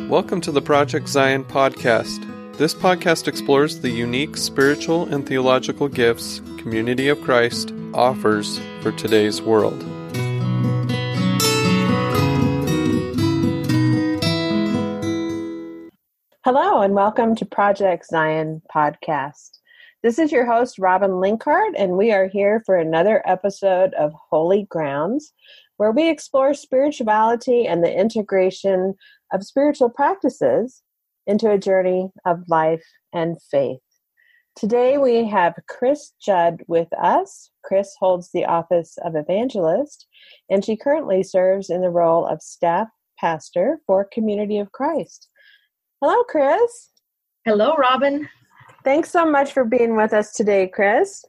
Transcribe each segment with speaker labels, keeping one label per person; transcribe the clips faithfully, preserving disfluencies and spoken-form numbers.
Speaker 1: Welcome to the Project Zion podcast. This podcast explores the unique spiritual and theological gifts Community of Christ offers for today's world.
Speaker 2: Hello and welcome to Project Zion podcast. This is your host, Robin Linkart, and we are here for another episode of Holy Grounds, where we explore spirituality and the integration of spiritual practices into a journey of life and faith. Today we have Chris Judd with us. Chris holds the office of evangelist, and she currently serves in the role of staff pastor for Community of Christ. Hello, Chris.
Speaker 3: Hello, Robin.
Speaker 2: Thanks so much for being with us today, Chris.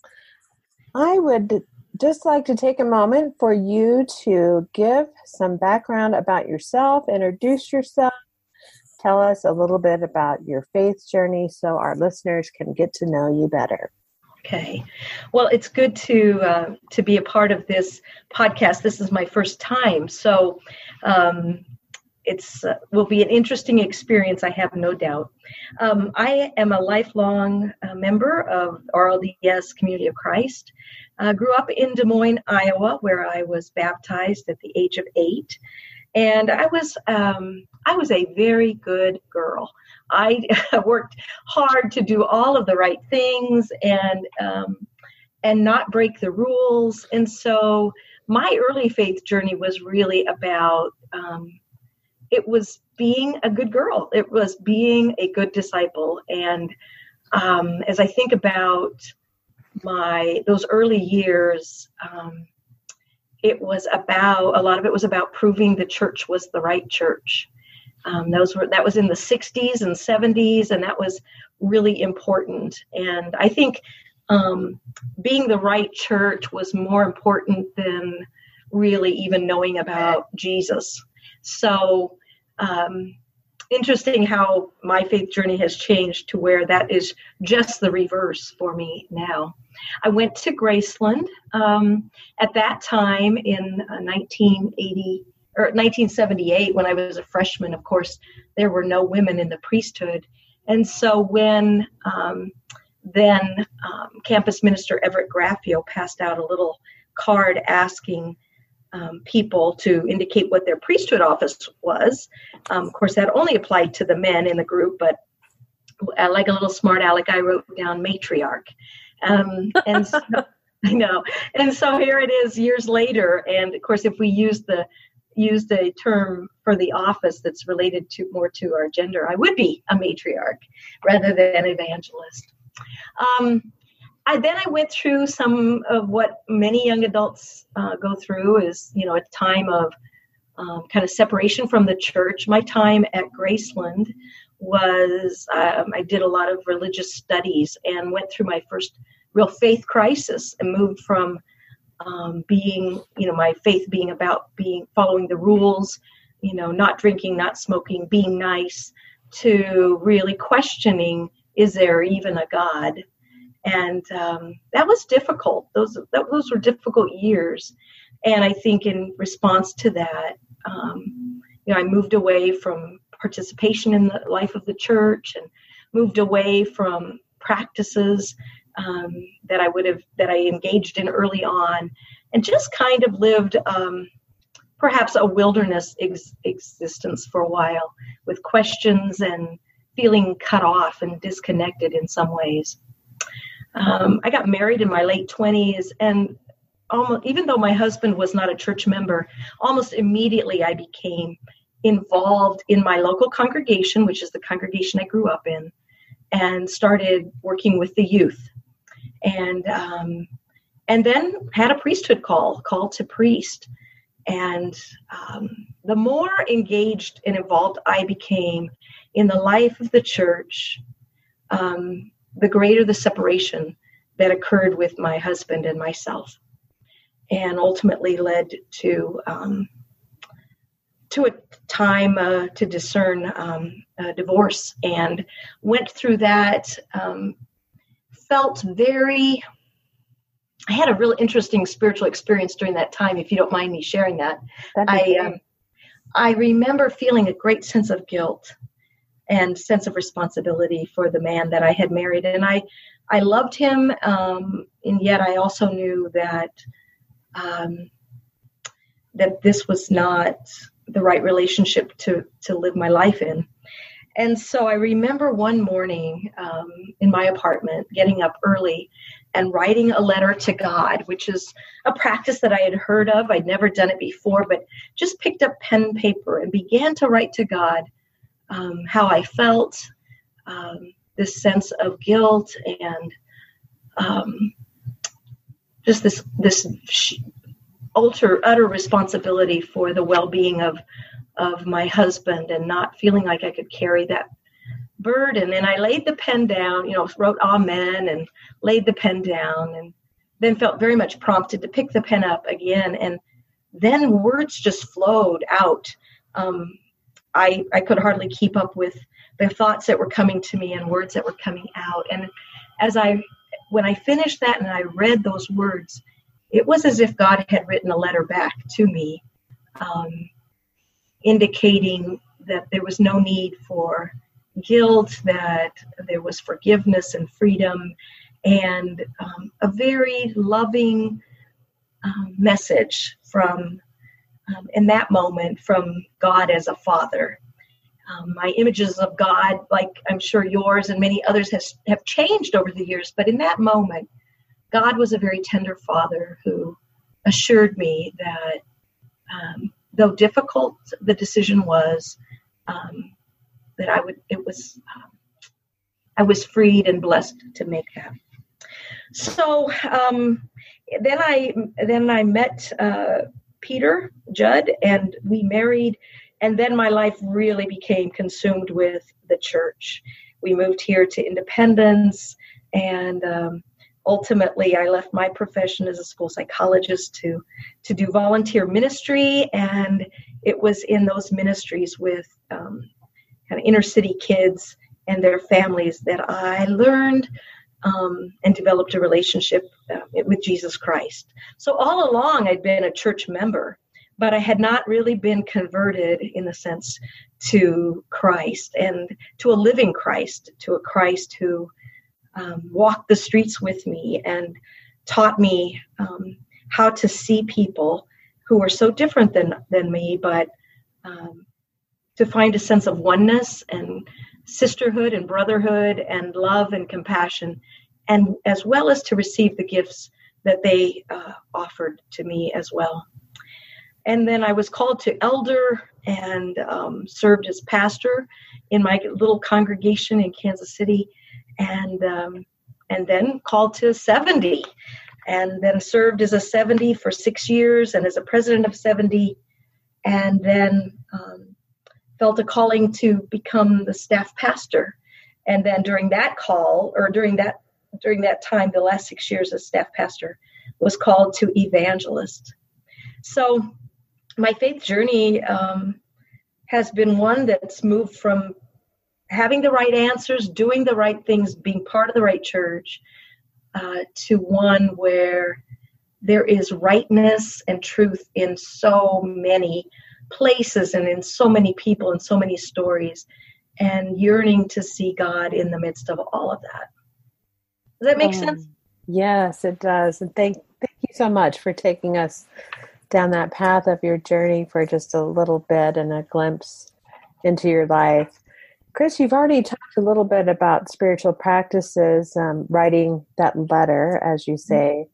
Speaker 2: I would just like to take a moment for you to give some background about yourself, introduce yourself, tell us a little bit about your faith journey so our listeners can get to know you better.
Speaker 3: Okay. Well, it's good to uh, to be a part of this podcast. This is my first time, so um, it's uh, will be an interesting experience, I have no doubt. Um, I am a lifelong uh, member of R L D S Community of Christ. I uh, grew up in Des Moines, Iowa, where I was baptized at the age of eight. And I was um, I was a very good girl. I worked hard to do all of the right things and um, and not break the rules. And so my early faith journey was really about, um, it was being a good girl. It was being a good disciple. And um, as I think about my those early years, um, it was about, a lot of it was about proving the church was the right church. Um, those were, that was in the sixties and seventies, and that was really important. And I think um, being the right church was more important than really even knowing about Jesus. So um, interesting how my faith journey has changed to where that is just the reverse for me now. I went to Graceland um, at that time in uh, nineteen eighty or nineteen seventy-eight, when I was a freshman. Of course, there were no women in the priesthood. And so when um, then um, campus minister Everett Graffio passed out a little card asking um, people to indicate what their priesthood office was, um, of course, that only applied to the men in the group, but uh, like a little smart aleck, I wrote down matriarch. Um, and so, I know. And so here it is years later. And of course, if we use the use the term for the office that's related to more to our gender, I would be a matriarch rather than evangelist. Um, I then I went through some of what many young adults uh, go through is, you know, a time of um, kind of separation from the church. My time at Graceland was, um, I did a lot of religious studies and went through my first real faith crisis and moved from um, being, you know, my faith being about being, following the rules, you know, not drinking, not smoking, being nice, to really questioning, is there even a God? And um, that was difficult. Those, that, those were difficult years. And I think in response to that, um, you know, I moved away from participation in the life of the church and moved away from practices um, that I would have, that I engaged in early on, and just kind of lived um, perhaps a wilderness ex- existence for a while with questions and feeling cut off and disconnected in some ways. Um, I got married in my late twenties, and almost, even though my husband was not a church member, almost immediately I became involved in my local congregation, which is the congregation I grew up in, and started working with the youth. And um, and then had a priesthood call, call to priest. And um, the more engaged and involved I became in the life of the church, um, the greater the separation that occurred with my husband and myself, and ultimately led to um, to a time uh, to discern um, a divorce, and went through that. Um, felt very, I had a really interesting spiritual experience during that time, if you don't mind me sharing that.
Speaker 2: That'd be
Speaker 3: I,
Speaker 2: great.
Speaker 3: um, I remember feeling a great sense of guilt and sense of responsibility for the man that I had married. And I, I loved him, um, and yet I also knew that um, that this was not the right relationship to, to live my life in. And so I remember one morning um, in my apartment, getting up early and writing a letter to God, which is a practice that I had heard of. I'd never done it before, but just picked up pen and paper and began to write to God um, how I felt, um, this sense of guilt and um, just this this utter, utter responsibility for the well-being of of my husband and not feeling like I could carry that burden. And I laid the pen down, you know, wrote amen and laid the pen down, and then felt very much prompted to pick the pen up again. And then words just flowed out. Um, I, I could hardly keep up with the thoughts that were coming to me and words that were coming out. And as I, when I finished that and I read those words, it was as if God had written a letter back to me, um, indicating that there was no need for guilt, that there was forgiveness and freedom, and um, a very loving um, message from, um, in that moment, from God as a father. Um, my images of God, like I'm sure yours and many others, has, have changed over the years, but in that moment, God was a very tender father who assured me that um, though difficult the decision was, um, that I would, it was, um, I was freed and blessed to make that. So um, then I then I met uh, Peter Judd, and we married, and then my life really became consumed with the church. We moved here to Independence, and um, ultimately, I left my profession as a school psychologist to, to do volunteer ministry, and it was in those ministries with um, kind of inner city kids and their families that I learned um, and developed a relationship uh, with Jesus Christ. So all along, I'd been a church member, but I had not really been converted in the sense to Christ and to a living Christ, to a Christ who Um, walked the streets with me and taught me um, how to see people who were so different than, than me, but um, to find a sense of oneness and sisterhood and brotherhood and love and compassion, and as well as to receive the gifts that they uh, offered to me as well. And then I was called to elder and um, served as pastor in my little congregation in Kansas City. And um, and then called to seventy, and then served as a seventy for six years and as a president of seventy, and then um, felt a calling to become the staff pastor. And then during that call, or during that during that time, the last six years as staff pastor, was called to evangelist. So my faith journey um, has been one that's moved from having the right answers, doing the right things, being part of the right church, uh, to one where there is rightness and truth in so many places and in so many people and so many stories, and yearning to see God in the midst of all of that. Does that make um, sense?
Speaker 2: Yes, it does. And thank, thank you so much for taking us down that path of your journey for just a little bit and a glimpse into your life. Chris, you've already talked a little bit about spiritual practices, um, writing that letter, as you say.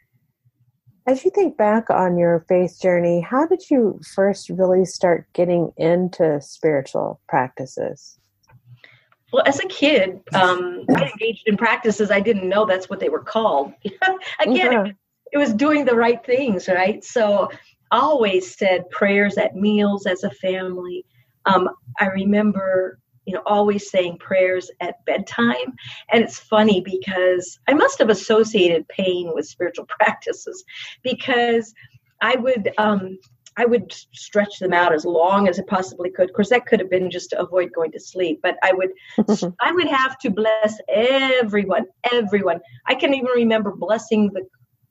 Speaker 2: As you think back on your faith journey, how did you first really start getting into spiritual practices?
Speaker 3: Well, as a kid, um, I engaged in practices. I didn't know that's what they were called. Again, yeah. it, it was doing the right things, right? So I always said prayers at meals as a family. Um, I remember you know, always saying prayers at bedtime. And it's funny because I must have associated pain with spiritual practices, because I would, um, I would stretch them out as long as I possibly could. Of course, that could have been just to avoid going to sleep, but I would, I would have to bless everyone, everyone. I can even remember blessing the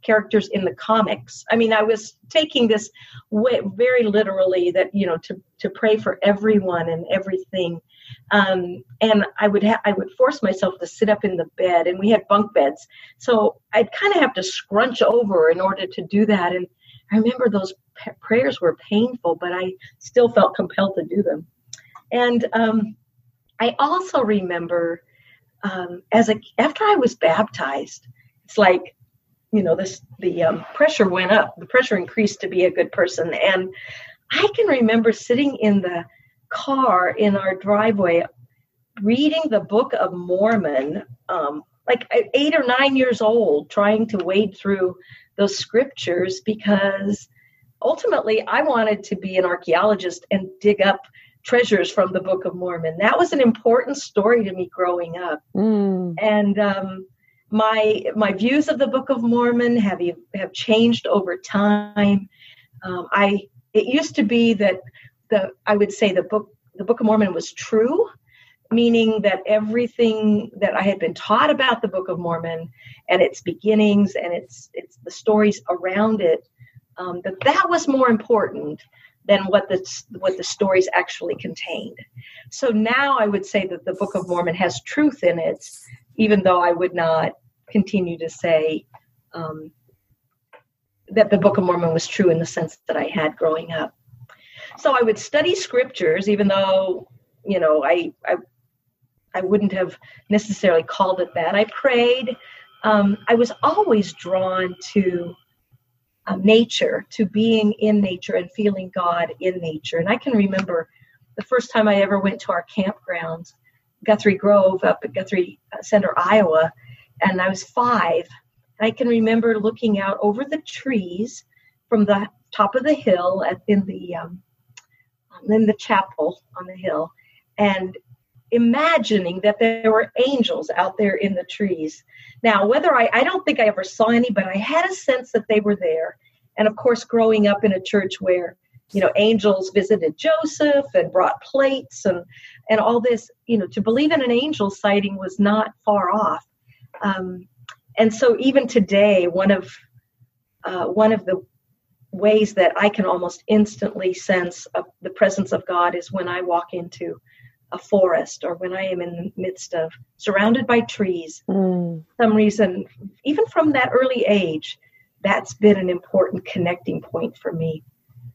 Speaker 3: characters in the comics. I mean, I was taking this way, very literally, that, you know, to, to pray for everyone and everything. Um, and I would ha- I would force myself to sit up in the bed, and we had bunk beds. So I'd kind of have to scrunch over in order to do that. And I remember those p- prayers were painful, but I still felt compelled to do them. And um, I also remember um, as a, after I was baptized, it's like, you know, this, the um, pressure went up, the pressure increased to be a good person. And I can remember sitting in the car in our driveway, reading the Book of Mormon, um, like eight or nine years old, trying to wade through those scriptures, because ultimately I wanted to be an archaeologist and dig up treasures from the Book of Mormon. That was an important story to me growing up. Mm. And um, my my views of the Book of Mormon have have changed over time. Um, I it used to be that the I would say the book the Book of Mormon was true, meaning that everything that I had been taught about the Book of Mormon and its beginnings and its its the stories around it, um, that that was more important than what the what the stories actually contained. So now I would say that the Book of Mormon has truth in it, even though I would not continue to say um, that the Book of Mormon was true in the sense that I had growing up. So I would study scriptures, even though, you know, I I, I wouldn't have necessarily called it that. I prayed. Um, I was always drawn to uh, nature, to being in nature and feeling God in nature. And I can remember the first time I ever went to our campgrounds, Guthrie Grove up at Guthrie Center, Iowa, and I was five. I can remember looking out over the trees from the top of the hill at, in the um, in the chapel on the hill, and imagining that there were angels out there in the trees. Now, whether I, I don't think I ever saw any, but I had a sense that they were there. And of course, growing up in a church where, you know, angels visited Joseph and brought plates and, and all this, you know, to believe in an angel sighting was not far off. Um, and so even today, one of uh, one of the ways that I can almost instantly sense of the presence of God is when I walk into a forest or when I am in the midst of surrounded by trees. Mm. For some reason, even from that early age, that's been an important connecting point for me.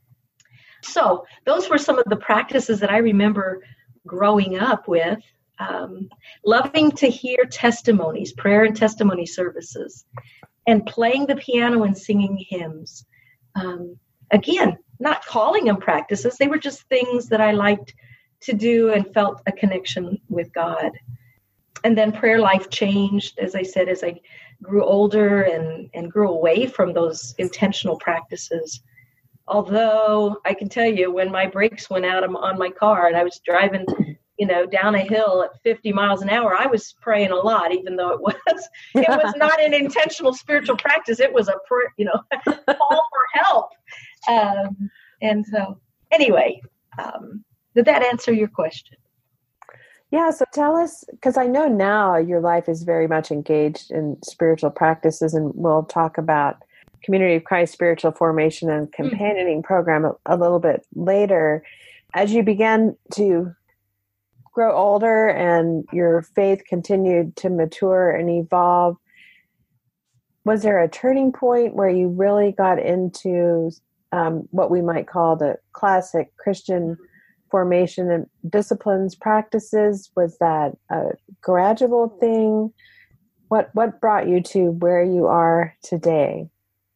Speaker 3: So those were some of the practices that I remember growing up with. Um, loving to hear testimonies, prayer and testimony services, and playing the piano and singing hymns. Um, again, not calling them practices. They were just things that I liked to do and felt a connection with God. And then prayer life changed, as I said, as I grew older and, and grew away from those intentional practices. Although I can tell you, when my brakes went out on my car and I was driving, you know, down a hill at fifty miles an hour, I was praying a lot, even though it was it was not an intentional spiritual practice. It was a prayer, you know, call for help. Um, and so, anyway, um, did that answer your question?
Speaker 2: Yeah. So tell us, because I know now your life is very much engaged in spiritual practices, and we'll talk about Community of Christ Spiritual Formation and Companioning mm-hmm. Program a, a little bit later. As you began to grow older and your faith continued to mature and evolve, was there a turning point where you really got into um, what we might call the classic Christian formation and disciplines practices? Was that a gradual thing? What what brought you to where you are today?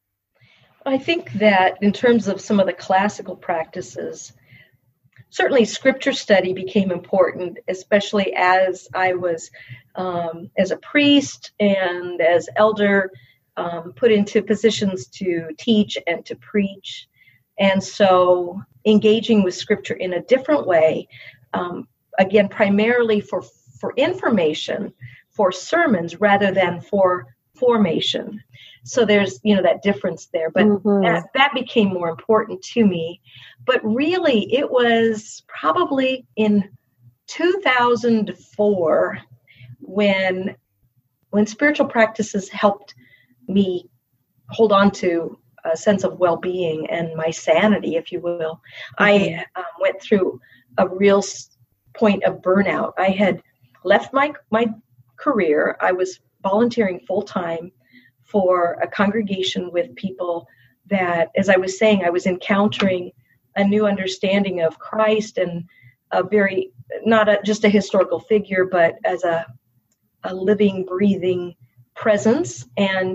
Speaker 3: I think that in terms of some of the classical practices, certainly scripture study became important, especially as I was, um, as a priest and as elder, um, put into positions to teach and to preach. And so engaging with scripture in a different way, um, again, primarily for, for information, for sermons rather than for formation. So there's, you know, that difference there, but mm-hmm. that, that became more important to me. But really, it was probably in two thousand four when when spiritual practices helped me hold on to a sense of well-being and my sanity, if you will. Mm-hmm. I um, went through a real point of burnout. I had left my my career. I was volunteering full-time for a congregation with people that, as I was saying, I was encountering a new understanding of Christ, and a very, not a, just a historical figure, but as a, a living, breathing presence. And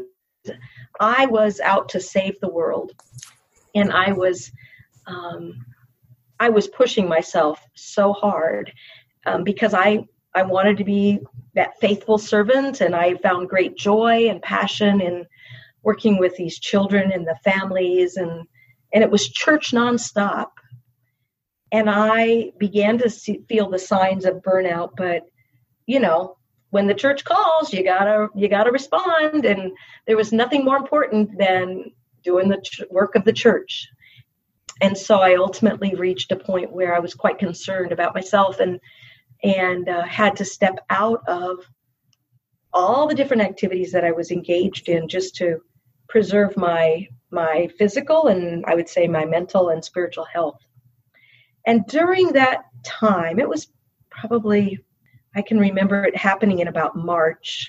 Speaker 3: I was out to save the world. And I was, um, I was pushing myself so hard um, because I, I wanted to be that faithful servant, and I found great joy and passion in working with these children and the families, and and it was church nonstop. And I began to see, feel the signs of burnout. But you know, when the church calls, you gotta you gotta respond. And there was nothing more important than doing the ch- work of the church. And so I ultimately reached a point where I was quite concerned about myself, and and uh, had to step out of all the different activities that I was engaged in just to preserve my my physical and I would say my mental and spiritual health. And during that time, it was probably, I can remember it happening in about March,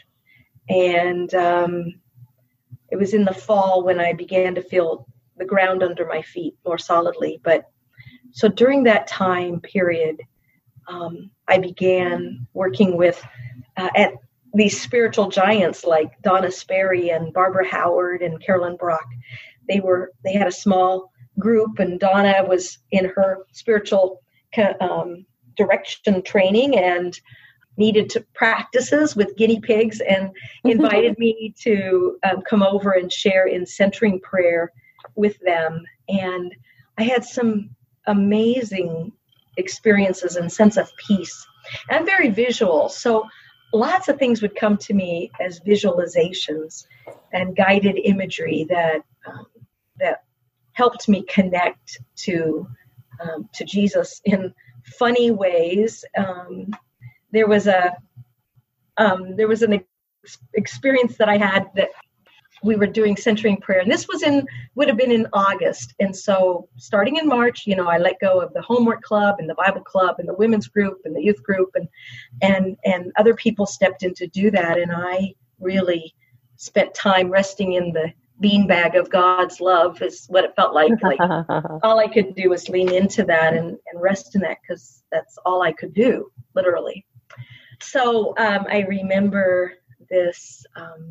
Speaker 3: and um, it was in the fall when I began to feel the ground under my feet more solidly. But so during that time period, um, I began working with uh, at these spiritual giants like Donna Sperry and Barbara Howard and Carolyn Brock. They were they had a small group, and Donna was in her spiritual um, direction training and needed to practices with guinea pigs, and invited me to um, come over and share in centering prayer with them. And I had some amazing experiences and sense of peace. And I'm very visual, so lots of things would come to me as visualizations and guided imagery that um, that helped me connect to um, to Jesus in funny ways. Um, there was a um, there was an ex- experience that I had that we were doing centering prayer, and this was in would have been in August. And so starting in March, you know, I let go of the homework club and the Bible club and the women's group and the youth group, and and and other people stepped in to do that, and I really spent time resting in the beanbag of God's love, is what it felt like. Like all I could do was lean into that and, and rest in that, because that's all I could do, literally. So um, I remember this um,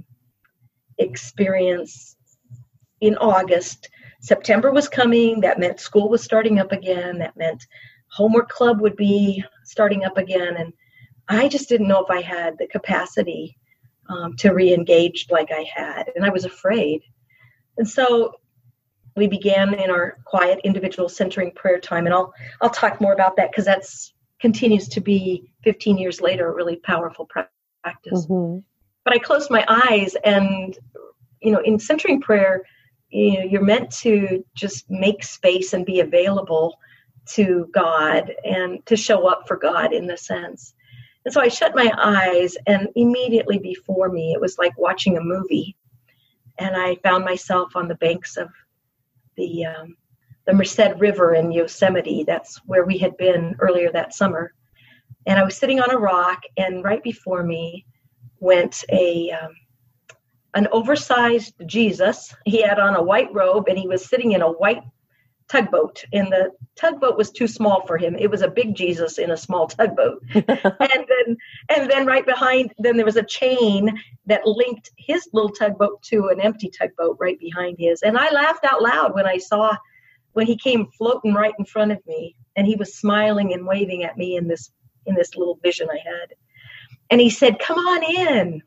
Speaker 3: experience in August. September was coming. That meant school was starting up again. That meant homework club would be starting up again. And I just didn't know if I had the capacity um, to re-engage like I had. And I was afraid. And so we began in our quiet individual centering prayer time. And I'll I'll talk more about that, because that's continues to be fifteen years later a really powerful practice. Mm-hmm. But I closed my eyes, and, you know, in centering prayer, you know, you're meant to just make space and be available to God and to show up for God in the sense. And so I shut my eyes, and immediately before me, it was like watching a movie. And I found myself on the banks of the um, the Merced River in Yosemite. That's where we had been earlier that summer. And I was sitting on a rock, and right before me went a um, an oversized Jesus. He had on a white robe, and he was sitting in a white tugboat, and the tugboat was too small for him. It was a big Jesus in a small tugboat. and then and then right behind, then there was a chain that linked his little tugboat to an empty tugboat right behind his. And I laughed out loud when I saw, when he came floating right in front of me, and he was smiling and waving at me in this in this little vision I had. And he said, "Come on in,"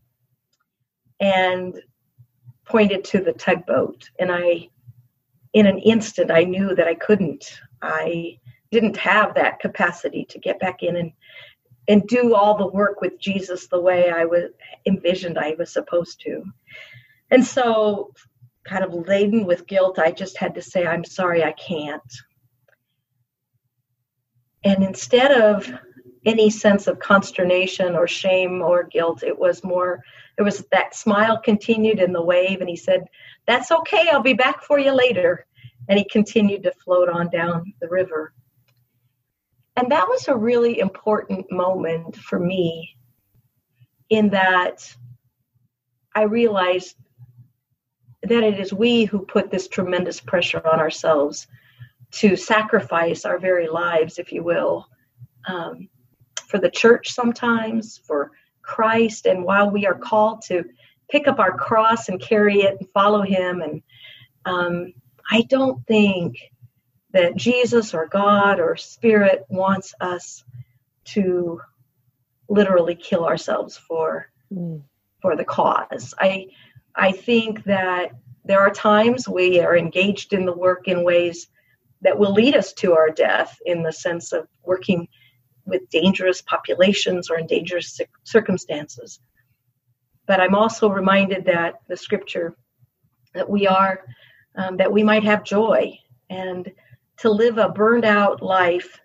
Speaker 3: and pointed to the tugboat. And I, in an instant, I knew that I couldn't. I didn't have that capacity to get back in and and do all the work with Jesus the way I was envisioned I was supposed to. And so, kind of laden with guilt, I just had to say, "I'm sorry, I can't." And instead of any sense of consternation or shame or guilt. It was more, there was that smile continued in the wave, and he said, "That's okay, I'll be back for you later." And he continued to float on down the river. And that was a really important moment for me, in that I realized that it is we who put this tremendous pressure on ourselves to sacrifice our very lives, if you will, um, for the church sometimes, for Christ. And while we are called to pick up our cross and carry it and follow him, and um, I don't think that Jesus or God or Spirit wants us to literally kill ourselves for mm. for the cause. I I think that there are times we are engaged in the work in ways that will lead us to our death, in the sense of working with dangerous populations or in dangerous circumstances. But I'm also reminded that the scripture, that we are, um, that we might have joy, and to live a burned out life,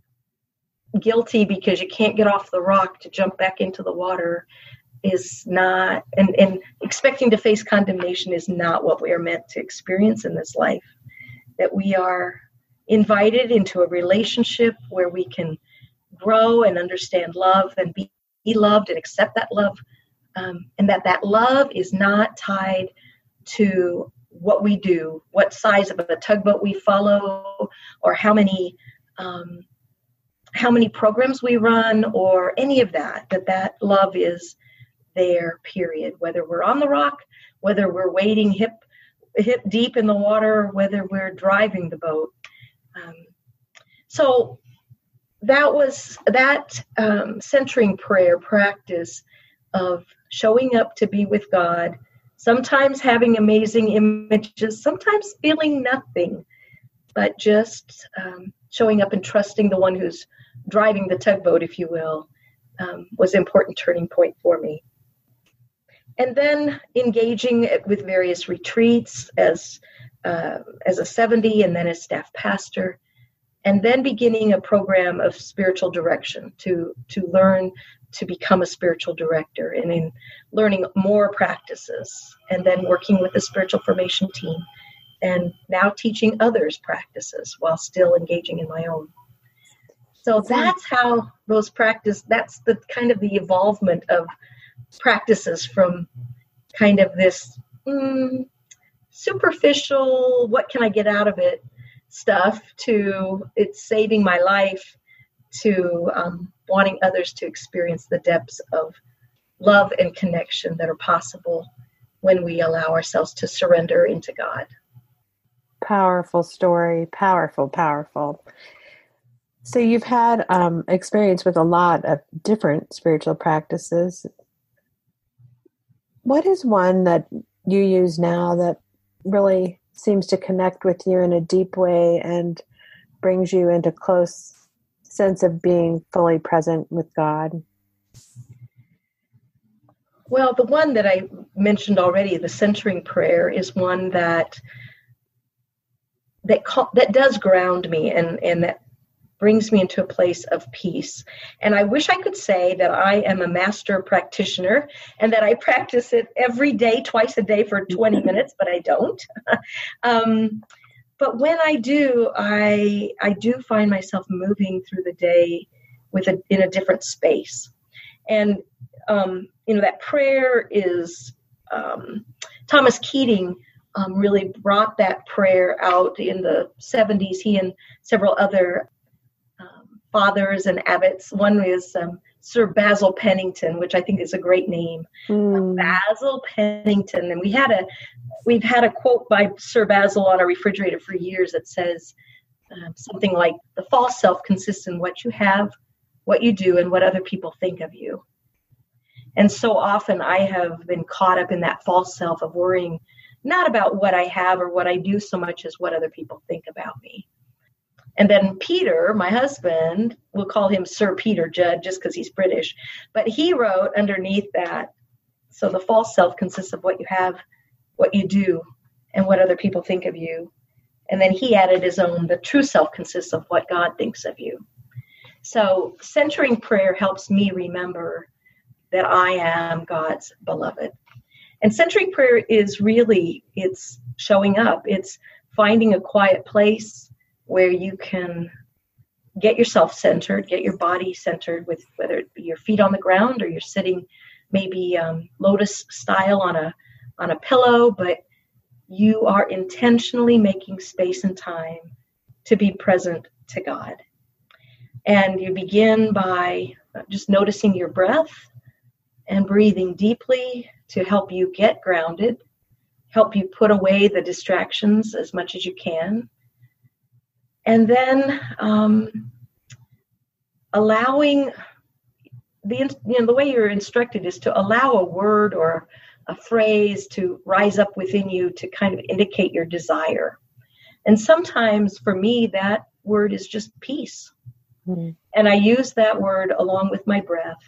Speaker 3: guilty because you can't get off the rock to jump back into the water, is not, and, and expecting to face condemnation is not what we are meant to experience in this life. That we are invited into a relationship where we can grow and understand love and be, be loved and accept that love. Um, and that that love is not tied to what we do, what size of a tugboat we follow, or how many um, how many programs we run, or any of that. That that love is there, period. Whether we're on the rock, whether we're wading hip hip deep in the water, whether we're driving the boat. Um, so that was that um, centering prayer practice of showing up to be with God, sometimes having amazing images, sometimes feeling nothing, but just um, showing up and trusting the one who's driving the tugboat, if you will, um, was an important turning point for me. And then engaging with various retreats as uh, as a seventy, and then as staff pastor, and then beginning a program of spiritual direction to to learn to become a spiritual director, and in learning more practices, and then working with the spiritual formation team, and now teaching others practices while still engaging in my own. So that's how those practice, that's the kind of the evolvement of practices, from kind of this mm, superficial, what can I get out of it stuff, to it's saving my life, to um, wanting others to experience the depths of love and connection that are possible when we allow ourselves to surrender into God.
Speaker 2: Powerful story. Powerful, powerful. So you've had um, experience with a lot of different spiritual practices. What is one that you use now that really seems to connect with you in a deep way and brings you into close sense of being fully present with God?
Speaker 3: Well, the one that I mentioned already, the centering prayer, is one that that that does ground me, and, and that brings me into a place of peace. And I wish I could say that I am a master practitioner and that I practice it every day, twice a day for twenty minutes, but I don't. um, But when I do, I I do find myself moving through the day with a in a different space, and um, you know that prayer is um, Thomas Keating um, really brought that prayer out in the seventies. He and several other um, fathers and abbots. One is um, Sir Basil Pennington, which I think is a great name. Mm. Basil Pennington, and we had a. We've had a quote by Sir Basil on our refrigerator for years that says um, something like, "The false self consists in what you have, what you do, and what other people think of you." And so often I have been caught up in that false self of worrying not about what I have or what I do so much as what other people think about me. And then Peter, my husband, we'll call him Sir Peter Judd just because he's British, but he wrote underneath that, so the false self consists of what you have, what you do, and what other people think of you. And then he added his own, the true self consists of what God thinks of you. So centering prayer helps me remember that I am God's beloved. And centering prayer is really, it's showing up. It's finding a quiet place where you can get yourself centered, get your body centered, with whether it be your feet on the ground or you're sitting maybe um, lotus style on a on a pillow, but you are intentionally making space and time to be present to God. And you begin by just noticing your breath and breathing deeply to help you get grounded, help you put away the distractions as much as you can. And then um, allowing the, you know, the way you're instructed is to allow a word or a phrase to rise up within you to kind of indicate your desire. And sometimes for me, that word is just peace. Mm-hmm. And I use that word along with my breath.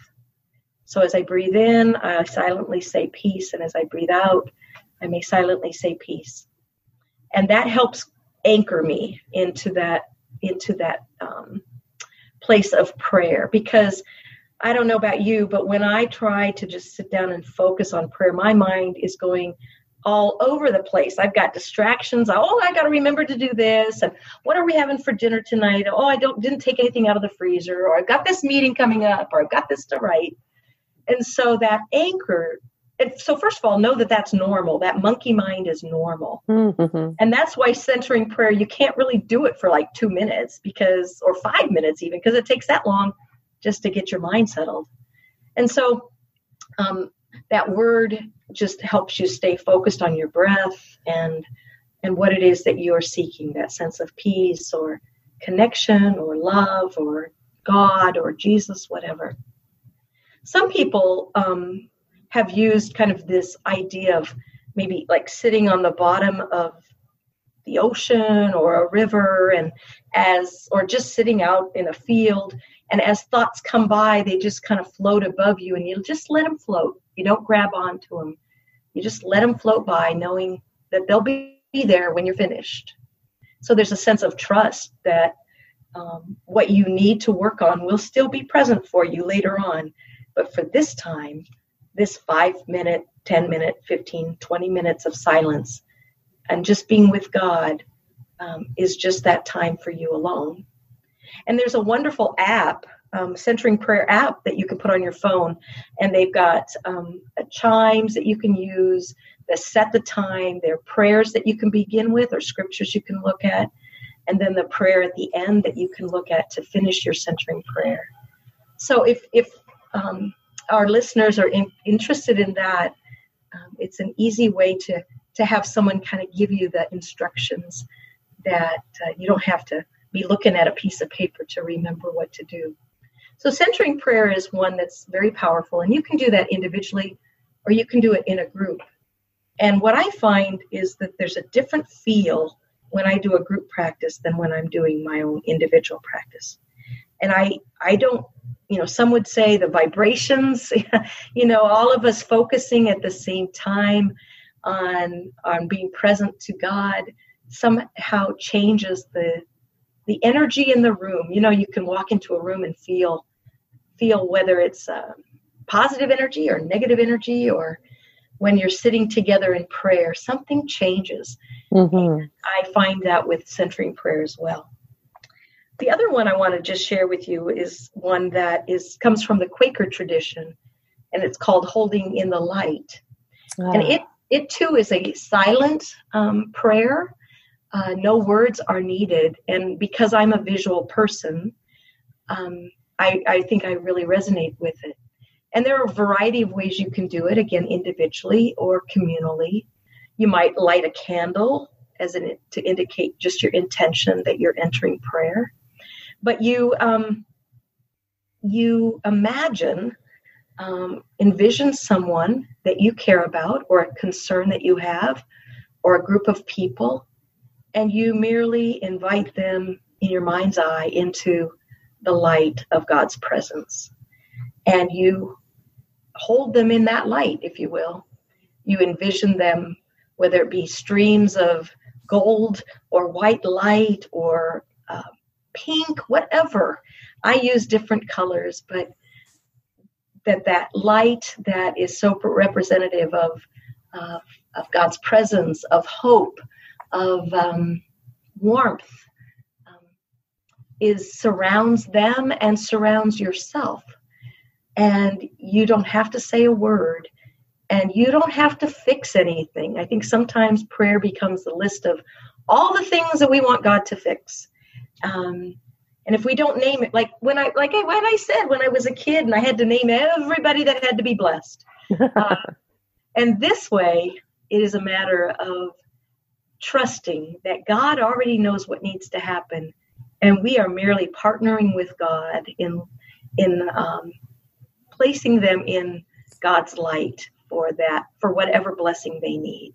Speaker 3: So as I breathe in, I silently say peace. And as I breathe out, I may silently say peace. And that helps anchor me into that, into that um, place of prayer. Because I don't know about you, but when I try to just sit down and focus on prayer, my mind is going all over the place. I've got distractions. Oh, I got to remember to do this. And what are we having for dinner tonight? Oh, I don't didn't take anything out of the freezer. Or I've got this meeting coming up. Or I've got this to write. And so that anchor, and so first of all, know that that's normal. That monkey mind is normal. Mm-hmm. And that's why centering prayer, you can't really do it for like two minutes because, or five minutes even, because it takes that long just to get your mind settled. And so um, that word just helps you stay focused on your breath and and what it is that you're seeking, that sense of peace or connection or love or God or Jesus, whatever. Some people um, have used kind of this idea of maybe like sitting on the bottom of the ocean or a river and as, or just sitting out in a field. And as thoughts come by, they just kind of float above you and you just let them float. You don't grab onto them. You just let them float by knowing that they'll be there when you're finished. So there's a sense of trust that um, what you need to work on will still be present for you later on. But for this time, this five minute, ten minute, fifteen, twenty minutes of silence and just being with God um, is just that time for you alone. And there's a wonderful app, um, Centering Prayer app that you can put on your phone. And they've got um, chimes that you can use that set the time. There are prayers that you can begin with or scriptures you can look at. And then the prayer at the end that you can look at to finish your centering prayer. So if, if um, our listeners are in, interested in that, um, it's an easy way to, to have someone kind of give you the instructions that uh, you don't have to be looking at a piece of paper to remember what to do. So centering prayer is one that's very powerful, and you can do that individually or you can do it in a group. And what I find is that there's a different feel when I do a group practice than when I'm doing my own individual practice. And I, I don't, you know, some would say the vibrations, you know, all of us focusing at the same time on, on being present to God somehow changes the the energy in the room. You know, you can walk into a room and feel feel whether it's uh, positive energy or negative energy, or when you're sitting together in prayer, something changes. Mm-hmm. I find that with centering prayer as well. The other one I want to just share with you is one that is comes from the Quaker tradition, and it's called Holding in the Light. Wow. And it, it too is a silent um, prayer. Uh, no words are needed. And because I'm a visual person, um, I, I think I really resonate with it. And there are a variety of ways you can do it, again, individually or communally. You might light a candle as an, to indicate just your intention that you're entering prayer. But you um, you imagine, um, envision someone that you care about or a concern that you have or a group of people, and you merely invite them in your mind's eye into the light of God's presence. And you hold them in that light, if you will. You envision them, whether it be streams of gold or white light or uh, pink, whatever. I use different colors, but that that light that is so representative of uh, of God's presence, of hope, of um, warmth, um, is surrounds them and surrounds yourself. And you don't have to say a word, and you don't have to fix anything. I think sometimes prayer becomes the list of all the things that we want God to fix. Um, and if we don't name it, like when I like I, when I said when I was a kid and I had to name everybody that had to be blessed. Uh, and this way, it is a matter of trusting that God already knows what needs to happen, and we are merely partnering with God in in um, placing them in God's light for that, for whatever blessing they need.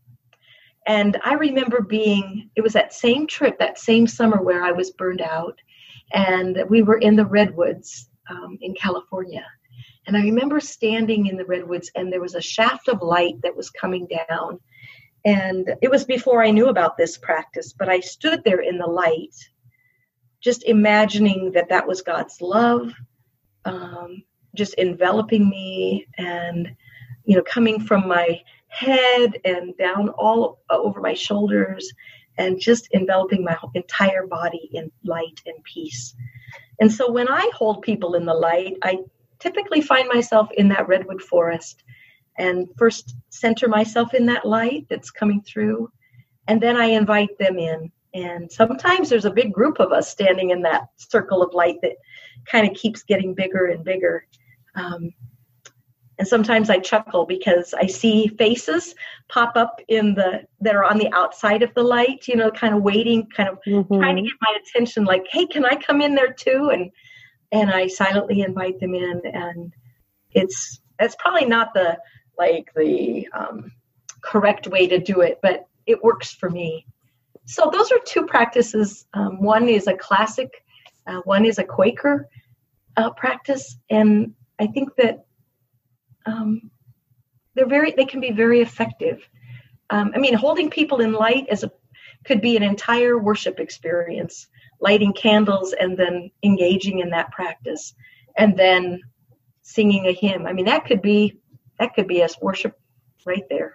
Speaker 3: And I remember being, it was that same trip, that same summer where I was burned out, and we were in the Redwoods um, in California. And I remember standing in the Redwoods, and there was a shaft of light that was coming down. And it was before I knew about this practice, but I stood there in the light, just imagining that that was God's love, um, just enveloping me, and, you know, coming from my head and down all over my shoulders, and just enveloping my entire body in light and peace. And so when I hold people in the light, I typically find myself in that redwood forest and first center myself in that light that's coming through, and then I invite them in. And sometimes there's a big group of us standing in that circle of light that kind of keeps getting bigger and bigger. Um, And sometimes I chuckle because I see faces pop up in the that are on the outside of the light, you know, kind of waiting, kind of mm-hmm. trying to get my attention, like, hey, can I come in there too? And and I silently invite them in. And it's it's probably not the like the um, correct way to do it, but it works for me. So those are two practices. Um, one is a classic, uh, one is a Quaker uh, practice, and I think that Um, they're very, they can be very effective. Um, I mean, holding people in light as a, could be an entire worship experience, lighting candles and then engaging in that practice, and then singing a hymn. I mean, that could be, that could be a worship right there.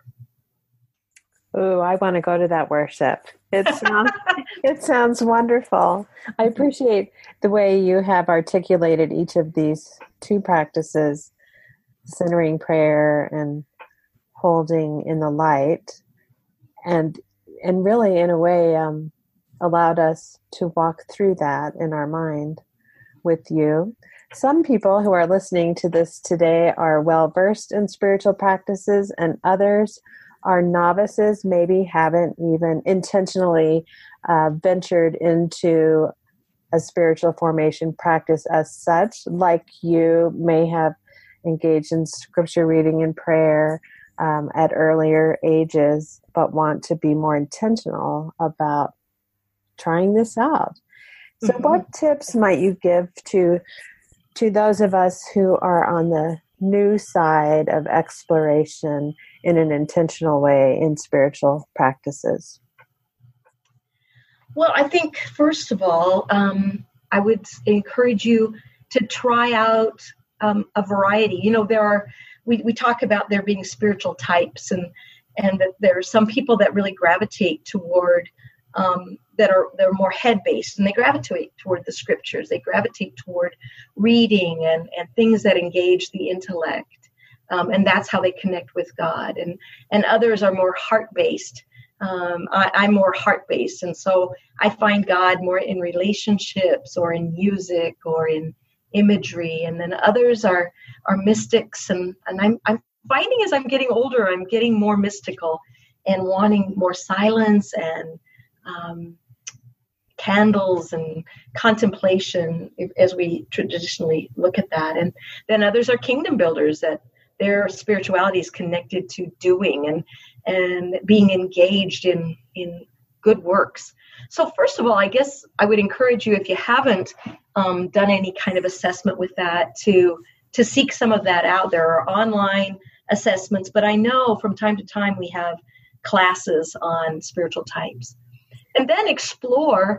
Speaker 2: Oh, I want to go to that worship. It sounds, it sounds wonderful. I appreciate the way you have articulated each of these two practices, centering prayer and holding in the light, and and really in a way um, allowed us to walk through that in our mind with you. Some people who are listening to this today are well versed in spiritual practices, and others are novices, maybe haven't even intentionally uh, ventured into a spiritual formation practice as such, like you may have engaged in scripture reading and prayer um, at earlier ages, but want to be more intentional about trying this out. So mm-hmm. What tips might you give to to those of us who are on the new side of exploration in an intentional way in spiritual practices?
Speaker 3: Well, I think, first of all, um, I would encourage you to try out Um, a variety. You know, there are, we, we talk about there being spiritual types, and and that there are some people that really gravitate toward, um, that are, they're more head-based, and they gravitate toward the scriptures. They gravitate toward reading and, and things that engage the intellect. Um, and that's how they connect with God. And, and others are more heart-based. Um, I, I'm more heart-based. And so I find God more in relationships or in music or in imagery, and then others are are mystics, and and I'm I'm finding as I'm getting older, I'm getting more mystical and wanting more silence and um, candles and contemplation as we traditionally look at that. And then others are kingdom builders, that their spirituality is connected to doing and and being engaged in in good works. So first of all, I guess I would encourage you, if you haven't um, done any kind of assessment with that, to to seek some of that out. There are online assessments, but I know from time to time we have classes on spiritual types. And then explore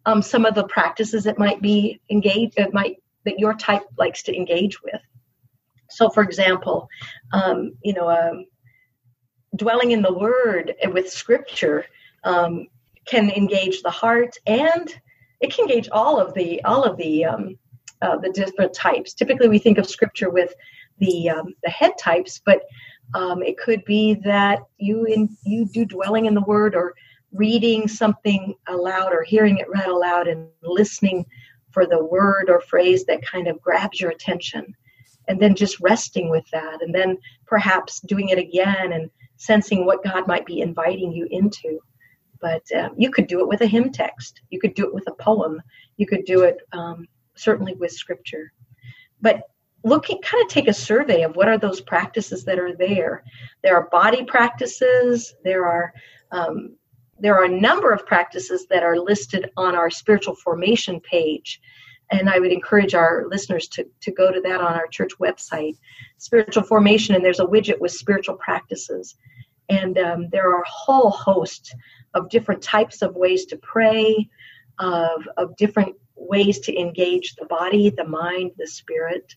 Speaker 3: um, some of the practices it might be engaged, it might that your type likes to engage with. So, for example, um, you know, um, dwelling in the Word with Scripture um, can engage the heart, and it can engage all of the all of the um, uh, the different types. Typically, we think of Scripture with the um, the head types, but um, it could be that you in you do dwelling in the Word, or reading something aloud, or hearing it read aloud, and listening for the word or phrase that kind of grabs your attention, and then just resting with that, and then perhaps doing it again and sensing what God might be inviting you into. But um, you could do it with a hymn text. You could do it with a poem. You could do it um, certainly with Scripture. But looking, kind of take a survey of what are those practices that are there. There are body practices. There are um, there are a number of practices that are listed on our spiritual formation page. And I would encourage our listeners to, to go to that on our church website, Spiritual Formation, and there's a widget with spiritual practices. And um, there are a whole host of different types of ways to pray, of, of different ways to engage the body, the mind, the spirit.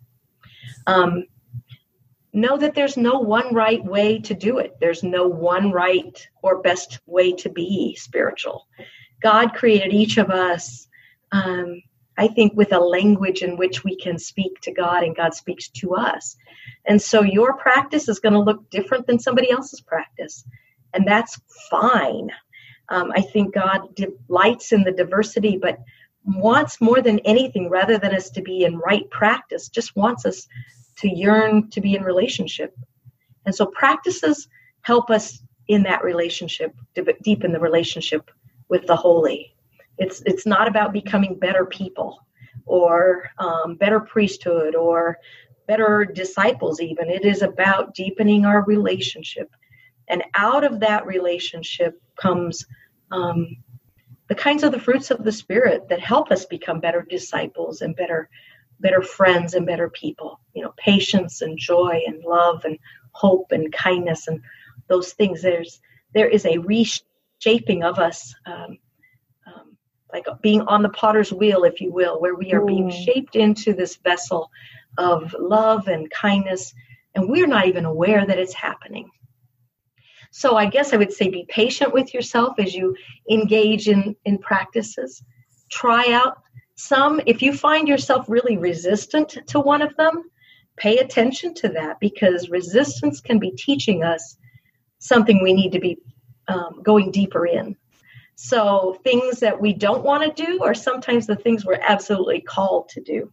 Speaker 3: Um, know that there's no one right way to do it. There's no one right or best way to be spiritual. God created each of us, um, I think, with a language in which we can speak to God and God speaks to us. And so your practice is going to look different than somebody else's practice. And that's fine. Um, I think God delights in the diversity, but wants more than anything, rather than us to be in right practice, just wants us to yearn to be in relationship. And so practices help us in that relationship, to deepen the relationship with the holy. It's it's not about becoming better people, or um, better priesthood, or better disciples even. It is about deepening our relationship. And out of that relationship comes um, the kinds of the fruits of the Spirit that help us become better disciples and better better friends and better people. You know, patience and joy and love and hope and kindness and those things. There's there is a reshaping of us, um, um, like being on the potter's wheel, if you will, where we are being shaped into this vessel of love and kindness, and we're not even aware that it's happening. So I guess I would say be patient with yourself as you engage in, in practices. Try out some. If you find yourself really resistant to one of them, pay attention to that, because resistance can be teaching us something we need to be um, going deeper in. So things that we don't want to do are sometimes the things we're absolutely called to do.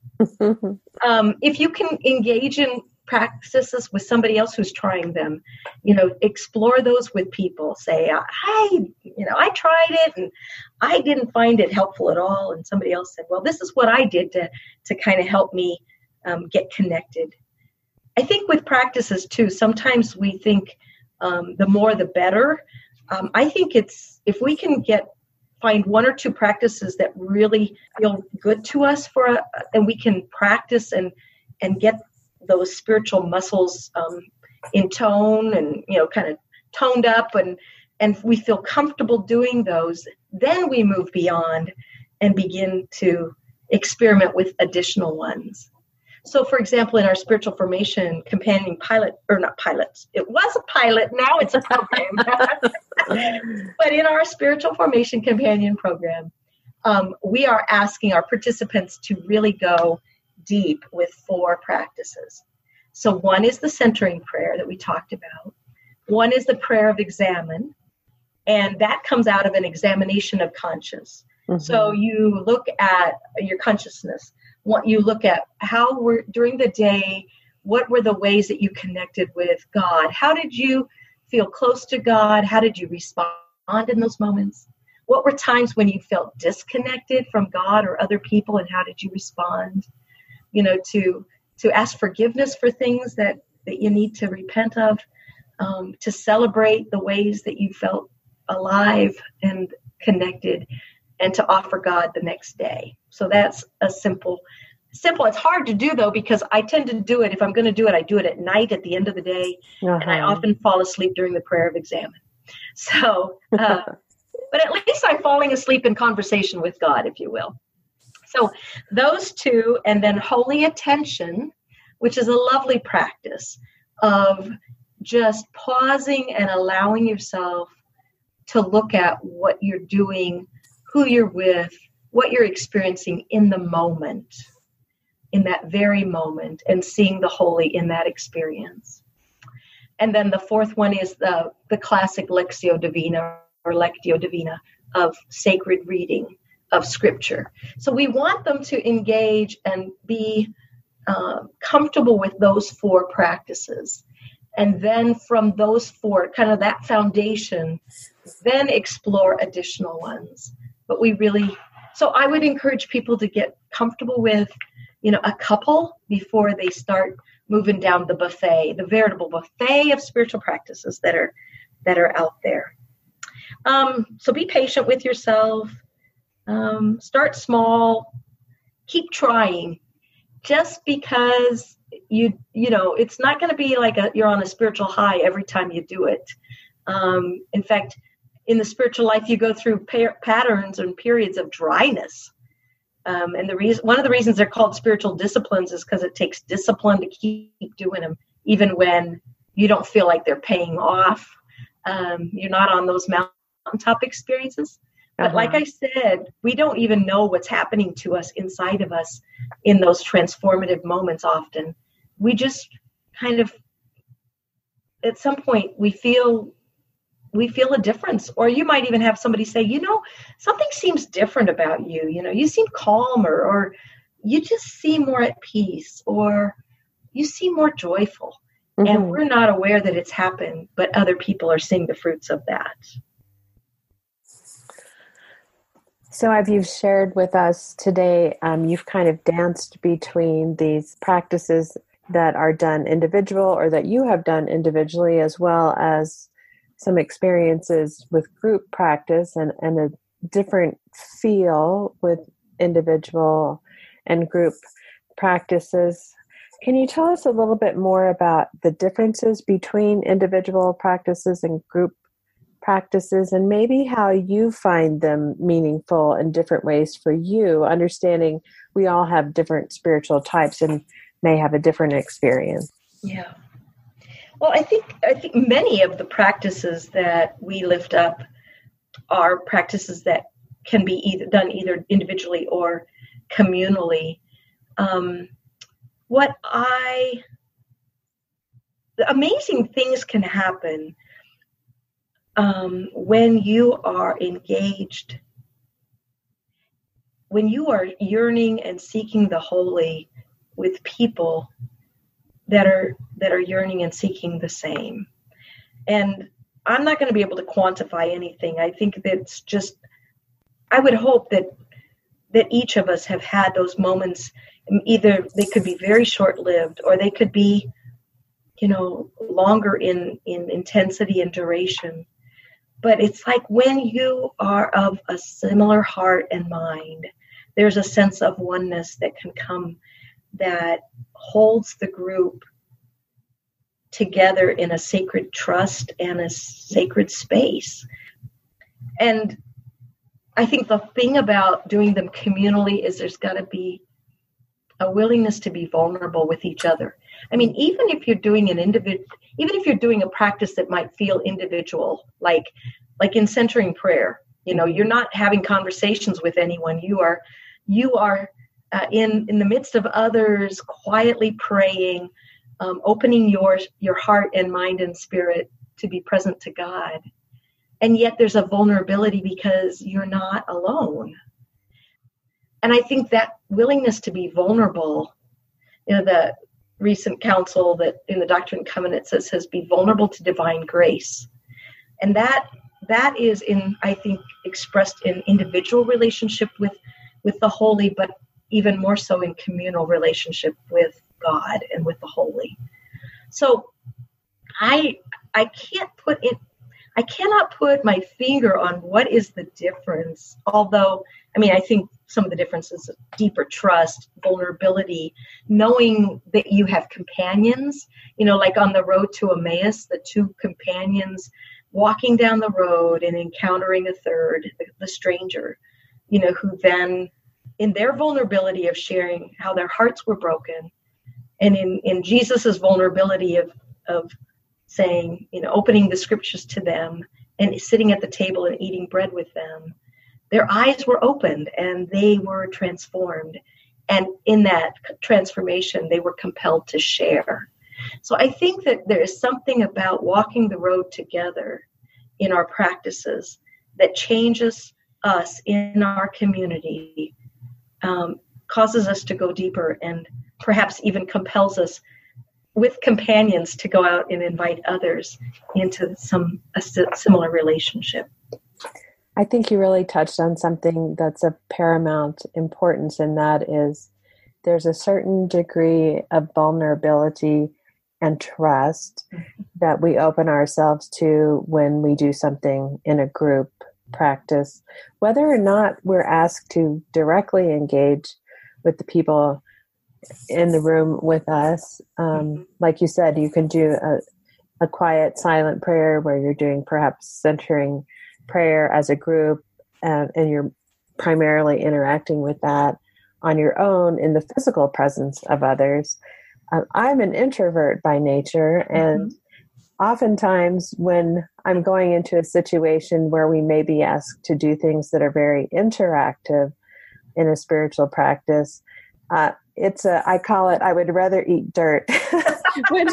Speaker 3: um, if you can engage in practices with somebody else who's trying them, you know, explore those with people. Say, I, you know, I tried it and I didn't find it helpful at all. And somebody else said, well, this is what I did to, to kind of help me um, get connected. I think with practices too, sometimes we think um, the more the better. Um, I think it's, if we can get, find one or two practices that really feel good to us for, a, and we can practice and, and get those spiritual muscles um, in tone and, you know, kind of toned up, and, and we feel comfortable doing those, then we move beyond and begin to experiment with additional ones. So, for example, in our spiritual formation companion pilot, or not pilots, it was a pilot, now it's a program. But in our spiritual formation companion program, um, we are asking our participants to really go deep with four practices. So one is the centering prayer that we talked about. One is the prayer of examine, and that comes out of an examination of conscience. Mm-hmm. So you look at your consciousness. What you look at how were during the day, what were the ways that you connected with God? How did you feel close to God? How did you respond in those moments? What were times when you felt disconnected from God or other people, and how did you respond? You know, to to ask forgiveness for things that, that you need to repent of, um, to celebrate the ways that you felt alive and connected, and to offer God the next day. So that's a simple, simple. It's hard to do, though, because I tend to do it. If I'm going to do it, I do it at night at the end of the day, uh-huh. and I often fall asleep during the prayer of examine. So, uh, but at least I'm falling asleep in conversation with God, if you will. So those two, and then holy attention, which is a lovely practice of just pausing and allowing yourself to look at what you're doing, who you're with, what you're experiencing in the moment, in that very moment, and seeing the holy in that experience. And then the fourth one is the, the classic Lectio Divina or Lectio Divina of sacred reading of Scripture. So we want them to engage and be uh, comfortable with those four practices. And then from those four, kind of that foundation, then explore additional ones. But we really, so I would encourage people to get comfortable with, you know, a couple before they start moving down the buffet, the veritable buffet of spiritual practices that are that are out there. Um, so be patient with yourself. Um, start small. Keep trying. Just because you you know it's not going to be like a, you're on a spiritual high every time you do it. Um, in fact, in the spiritual life, you go through pa- patterns and periods of dryness. Um, and the reason, one of the reasons they're called spiritual disciplines is because it takes discipline to keep doing them, even when you don't feel like they're paying off. Um, you're not on those mountaintop experiences. But uh-huh. like I said, we don't even know what's happening to us inside of us in those transformative moments often. We just kind of, at some point, we feel we feel a difference. Or you might even have somebody say, you know, something seems different about you. You know, you seem calmer, or you just seem more at peace, or you seem more joyful. Mm-hmm. And we're not aware that it's happened, but other people are seeing the fruits of that.
Speaker 2: So as you've shared with us today, um, you've kind of danced between these practices that are done individual or that you have done individually, as well as some experiences with group practice and, and a different feel with individual and group practices. Can you tell us a little bit more about the differences between individual practices and group practices, and maybe how you find them meaningful in different ways for you, understanding we all have different spiritual types and may have a different experience?
Speaker 3: Yeah. Well, I think I think many of the practices that we lift up are practices that can be either done either individually or communally. Um, what I amazing things can happen um, when you are engaged, when you are yearning and seeking the holy with people that are that are yearning and seeking the same. And I'm not going to be able to quantify anything. I think that's just, I would hope that that each of us have had those moments. Either they could be very short-lived, or they could be, you know, longer in, in intensity and duration. But it's like when you are of a similar heart and mind, there's a sense of oneness that can come that holds the group together in a sacred trust and a sacred space. And I think the thing about doing them communally is there's got to be a willingness to be vulnerable with each other. I mean, even if you're doing an individual, even if you're doing a practice that might feel individual, like like in centering prayer, you know, you're not having conversations with anyone. You are, you are uh, in in the midst of others, quietly praying, um, opening your your heart and mind and spirit to be present to God. And yet there's a vulnerability because you're not alone. And I think that willingness to be vulnerable, you know, the recent council that in the Doctrine and Covenants says, says be vulnerable to divine grace. And that that is in, I think, expressed in individual relationship with, with the holy, but even more so in communal relationship with God and with the holy. So I I can't put it I cannot put my finger on what is the difference, although, I mean, I think some of the differences, deeper trust, vulnerability, knowing that you have companions, you know, like on the road to Emmaus, the two companions walking down the road and encountering a third, the, the stranger, you know, who then, in their vulnerability of sharing how their hearts were broken, and in, in Jesus's vulnerability of, of saying, you know, opening the scriptures to them and sitting at the table and eating bread with them, their eyes were opened and they were transformed. And in that transformation, they were compelled to share. So I think that there is something about walking the road together in our practices that changes us in our community, um, causes us to go deeper, and perhaps even compels us with companions to go out and invite others into some a similar relationship.
Speaker 2: I think you really touched on something that's of paramount importance, and that is there's a certain degree of vulnerability and trust mm-hmm. that we open ourselves to when we do something in a group practice, whether or not we're asked to directly engage with the people in the room with us. Um, mm-hmm. Like you said, you can do a, a quiet, silent prayer where you're doing perhaps centering prayer as a group, uh, and you're primarily interacting with that on your own in the physical presence of others. Um, I'm an introvert by nature, and mm-hmm. oftentimes when I'm going into a situation where we may be asked to do things that are very interactive in a spiritual practice, uh, it's a, I call it, I would rather eat dirt, which,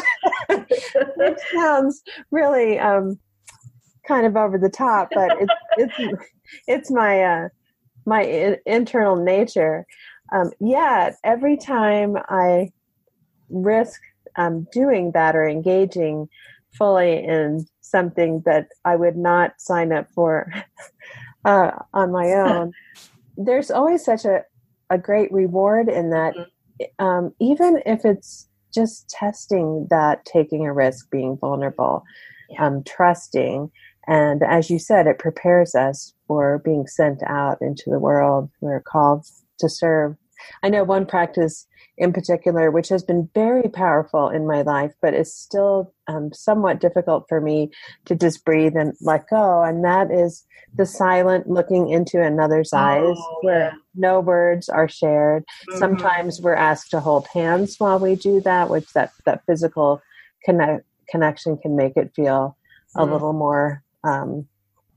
Speaker 2: which sounds really um, kind of over the top, but it's it's it's my uh, my in, internal nature. Um, yet every time I risk um, doing that or engaging fully in something that I would not sign up for uh, on my own, there's always such a, a great reward in that, um, even if it's just testing that, taking a risk, being vulnerable, yeah. um, trusting. And as you said, it prepares us for being sent out into the world. We're called to serve. I know one practice in particular, which has been very powerful in my life, but is still um, somewhat difficult for me to just breathe and let go. And that is the silent looking into another's oh, eyes where yeah. no words are shared. Mm-hmm. Sometimes we're asked to hold hands while we do that, which that, that physical connect, connection can make it feel mm-hmm. a little more um,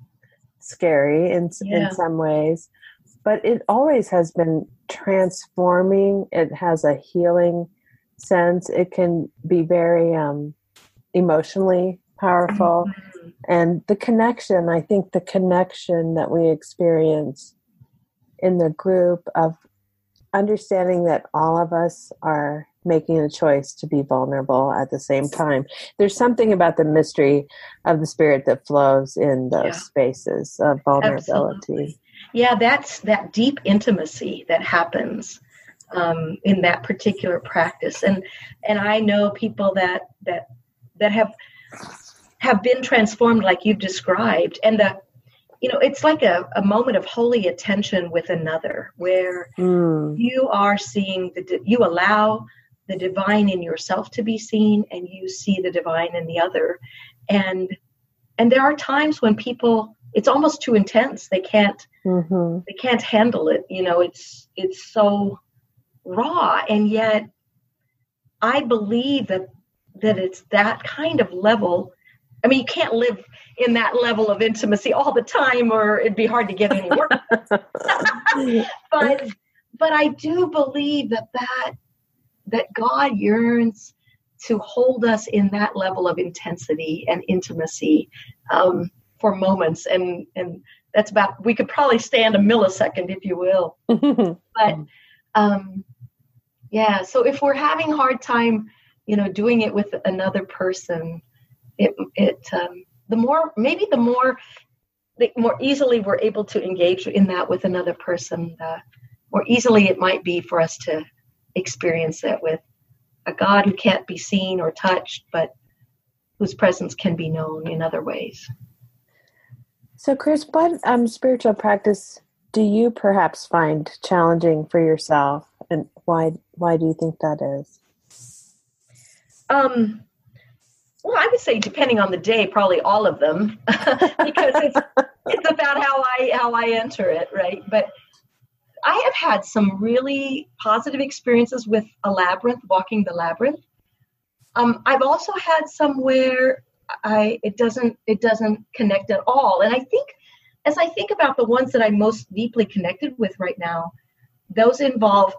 Speaker 2: scary in, yeah. in some ways. But it always has been transforming. It has a healing sense. It can be very um, emotionally powerful. Mm-hmm. And the connection, I think the connection that we experience in the group of understanding that all of us are making a choice to be vulnerable at the same time. There's something about the mystery of the Spirit that flows in those yeah. spaces of vulnerability.
Speaker 3: Absolutely. Yeah, that's that deep intimacy that happens um, in that particular practice, and and I know people that that that have have been transformed like you've described, and the you know it's like a, a moment of holy attention with another, where mm. you are seeing the you allow the divine in yourself to be seen, and you see the divine in the other, and and there are times when people. It's almost too intense. They can't. Mm-hmm. They can't handle it. You know, it's it's so raw, and yet I believe that that it's that kind of level. I mean, you can't live in that level of intimacy all the time, or it'd be hard to get any work. but but I do believe that that that God yearns to hold us in that level of intensity and intimacy. Um, for moments, and and that's about, we could probably stand a millisecond, if you will. But um yeah, so if we're having a hard time, you know, doing it with another person, it it um the more maybe the more the more easily we're able to engage in that with another person, the more easily it might be for us to experience that with a God who can't be seen or touched, but whose presence can be known in other ways.
Speaker 2: So, Chris, what um, spiritual practice do you perhaps find challenging for yourself, and why why do you think that is?
Speaker 3: Um, Well, I would say, depending on the day, probably all of them, because it's it's about how I how I enter it, right? But I have had some really positive experiences with a labyrinth, walking the labyrinth. Um, I've also had some where I it doesn't it doesn't connect at all, and I think as I think about the ones that I'm most deeply connected with right now, those involve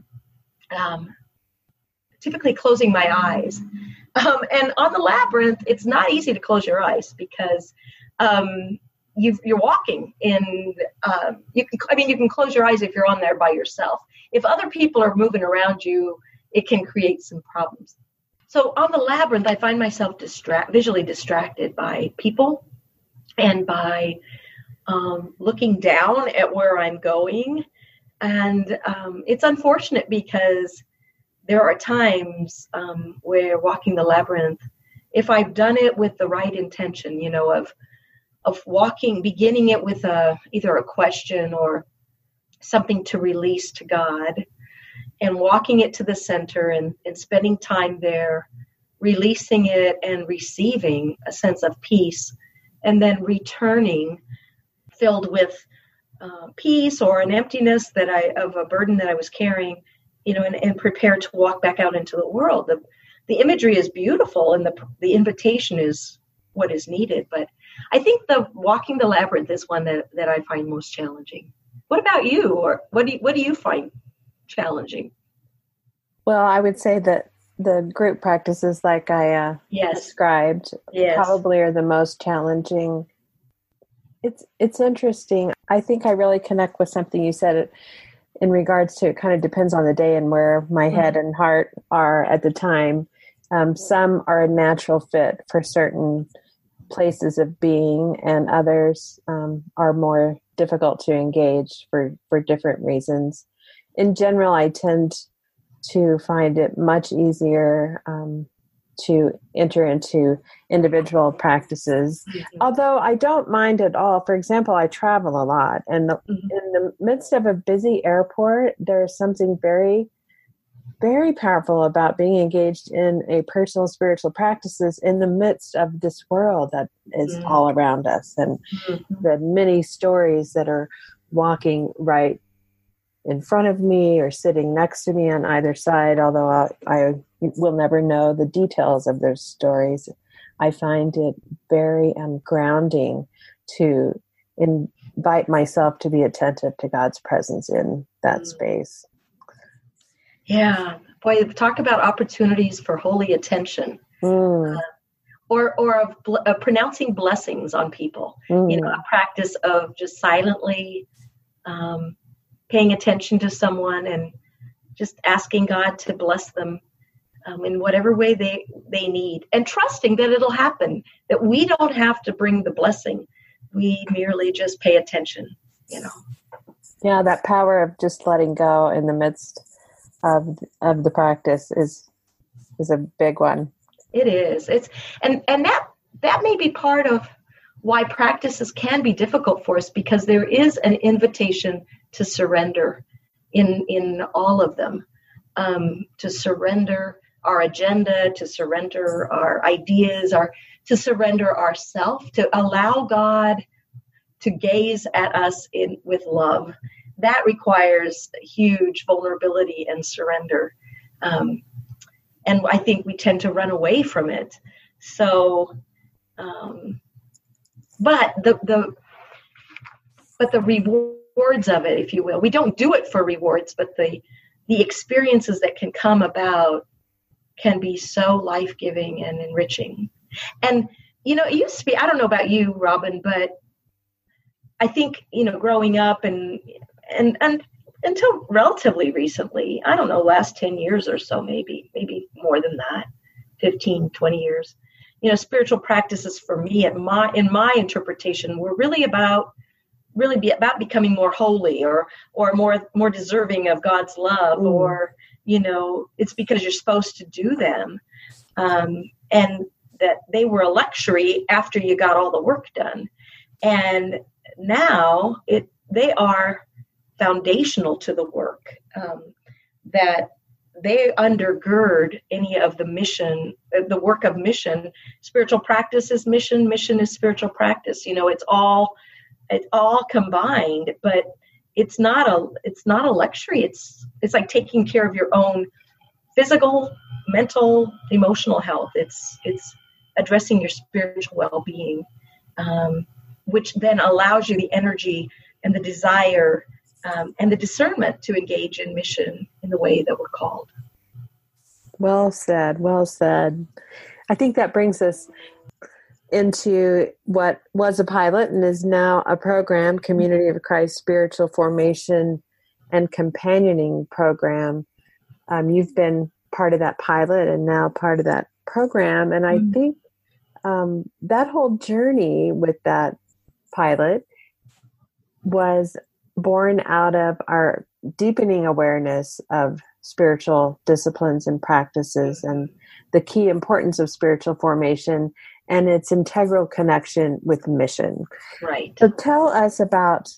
Speaker 3: um, typically closing my eyes. Um, and on the labyrinth, it's not easy to close your eyes because um, you've, you're walking in, uh, you can, I mean, you can close your eyes if you're on there by yourself. If other people are moving around you, it can create some problems. So on the labyrinth, I find myself distract, visually distracted by people and by um, looking down at where I'm going. And um, it's unfortunate because there are times um, where walking the labyrinth, if I've done it with the right intention, you know, of of walking, beginning it with a either a question or something to release to God, and walking it to the center and, and spending time there, releasing it and receiving a sense of peace, and then returning filled with uh, peace or an emptiness that I of a burden that I was carrying, you know, and, and prepared to walk back out into the world. The the imagery is beautiful and the the invitation is what is needed. But I think the walking the labyrinth is one that, that I find most challenging. What about you? Or what do you, what do you find challenging?
Speaker 2: Well, I would say that the group practices like I uh,
Speaker 3: yes.
Speaker 2: described
Speaker 3: yes.
Speaker 2: probably are the most challenging. It's it's interesting. I think I really connect with something you said in regards to it kind of depends on the day and where my mm-hmm. head and heart are at the time. Um, some are a natural fit for certain places of being, and others um, are more difficult to engage for, for different reasons. In general, I tend to find it much easier um, to enter into individual practices, mm-hmm. although I don't mind at all. For example, I travel a lot, and the, mm-hmm. in the midst of a busy airport, there's something very, very powerful about being engaged in a personal spiritual practices in the midst of this world that is mm-hmm. all around us, and mm-hmm. the many stories that are walking right in front of me or sitting next to me on either side, although I, I will never know the details of those stories. I find it very um, grounding to invite myself to be attentive to God's presence in that mm. space.
Speaker 3: Yeah. Boy, talk about opportunities for holy attention. Mm. Uh, or or of, bl- of pronouncing blessings on people. Mm. You know, a practice of just silently um, paying attention to someone and just asking God to bless them um, in whatever way they, they need, and trusting that it'll happen, that we don't have to bring the blessing. We merely just pay attention, you know.
Speaker 2: Yeah, that power of just letting go in the midst of of the practice is is a big one.
Speaker 3: It is. It's and, and that that may be part of why practices can be difficult for us, because there is an invitation to surrender in in all of them, um, to surrender our agenda, to surrender our ideas, our to surrender ourself, to allow God to gaze at us in with love. That requires huge vulnerability and surrender, um, and I think we tend to run away from it. So, um, but the the but the rewards of it, if you will, we don't do it for rewards, but the the experiences that can come about can be so life-giving and enriching. And you know, it used to be, I don't know about you, Robin, but I think, you know, growing up and and and until relatively recently, I don't know, last ten years or so, maybe, maybe more than that, fifteen, twenty years, you know, spiritual practices for me at my, in my interpretation were really about, really be about becoming more holy or, or more, more deserving of God's love, mm. or, you know, it's because you're supposed to do them. Um, and that they were a luxury after you got all the work done. And now it, they are foundational to the work, um, that they undergird any of the mission, the work of mission. Spiritual practice is mission, mission is spiritual practice. You know, it's all it's all combined, but it's not a it's not a luxury. It's it's like taking care of your own physical, mental, emotional health. It's it's addressing your spiritual well-being, um, which then allows you the energy and the desire um, and the discernment to engage in mission in the way that we're called.
Speaker 2: Well said, well said. I think that brings us into what was a pilot and is now a program, Community of Christ Spiritual Formation and Companioning Program. Um, you've been part of that pilot and now part of that program. And I mm-hmm. think um, that whole journey with that pilot was born out of our deepening awareness of spiritual disciplines and practices and the key importance of spiritual formation and its integral connection with mission.
Speaker 3: Right.
Speaker 2: So tell us about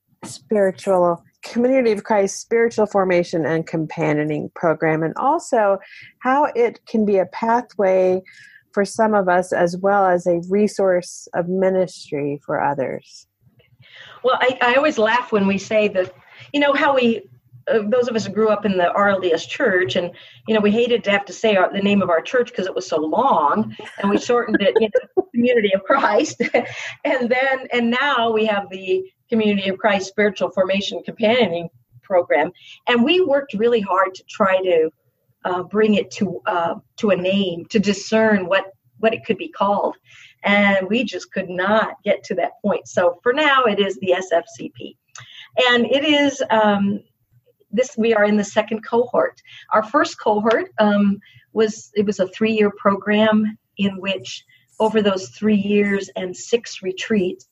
Speaker 2: spiritual Community of Christ Spiritual Formation and Companioning Program, and also how it can be a pathway for some of us as well as a resource of ministry for others.
Speaker 3: Well, I, I always laugh when we say that, you know, how we, uh, those of us who grew up in the R L D S church, and, you know, we hated to have to say our, the name of our church because it was so long, and we shortened it, you know, Community of Christ. and then, and now we have the Community of Christ Spiritual Formation Companioning Program. And we worked really hard to try to uh, bring it to uh, to a name, to discern what, what it could be called. And we just could not get to that point. So for now, it is the S F C P. And it is, um, this. we are in the second cohort. Our first cohort um, was, it was a three-year program in which over those three years and six retreats,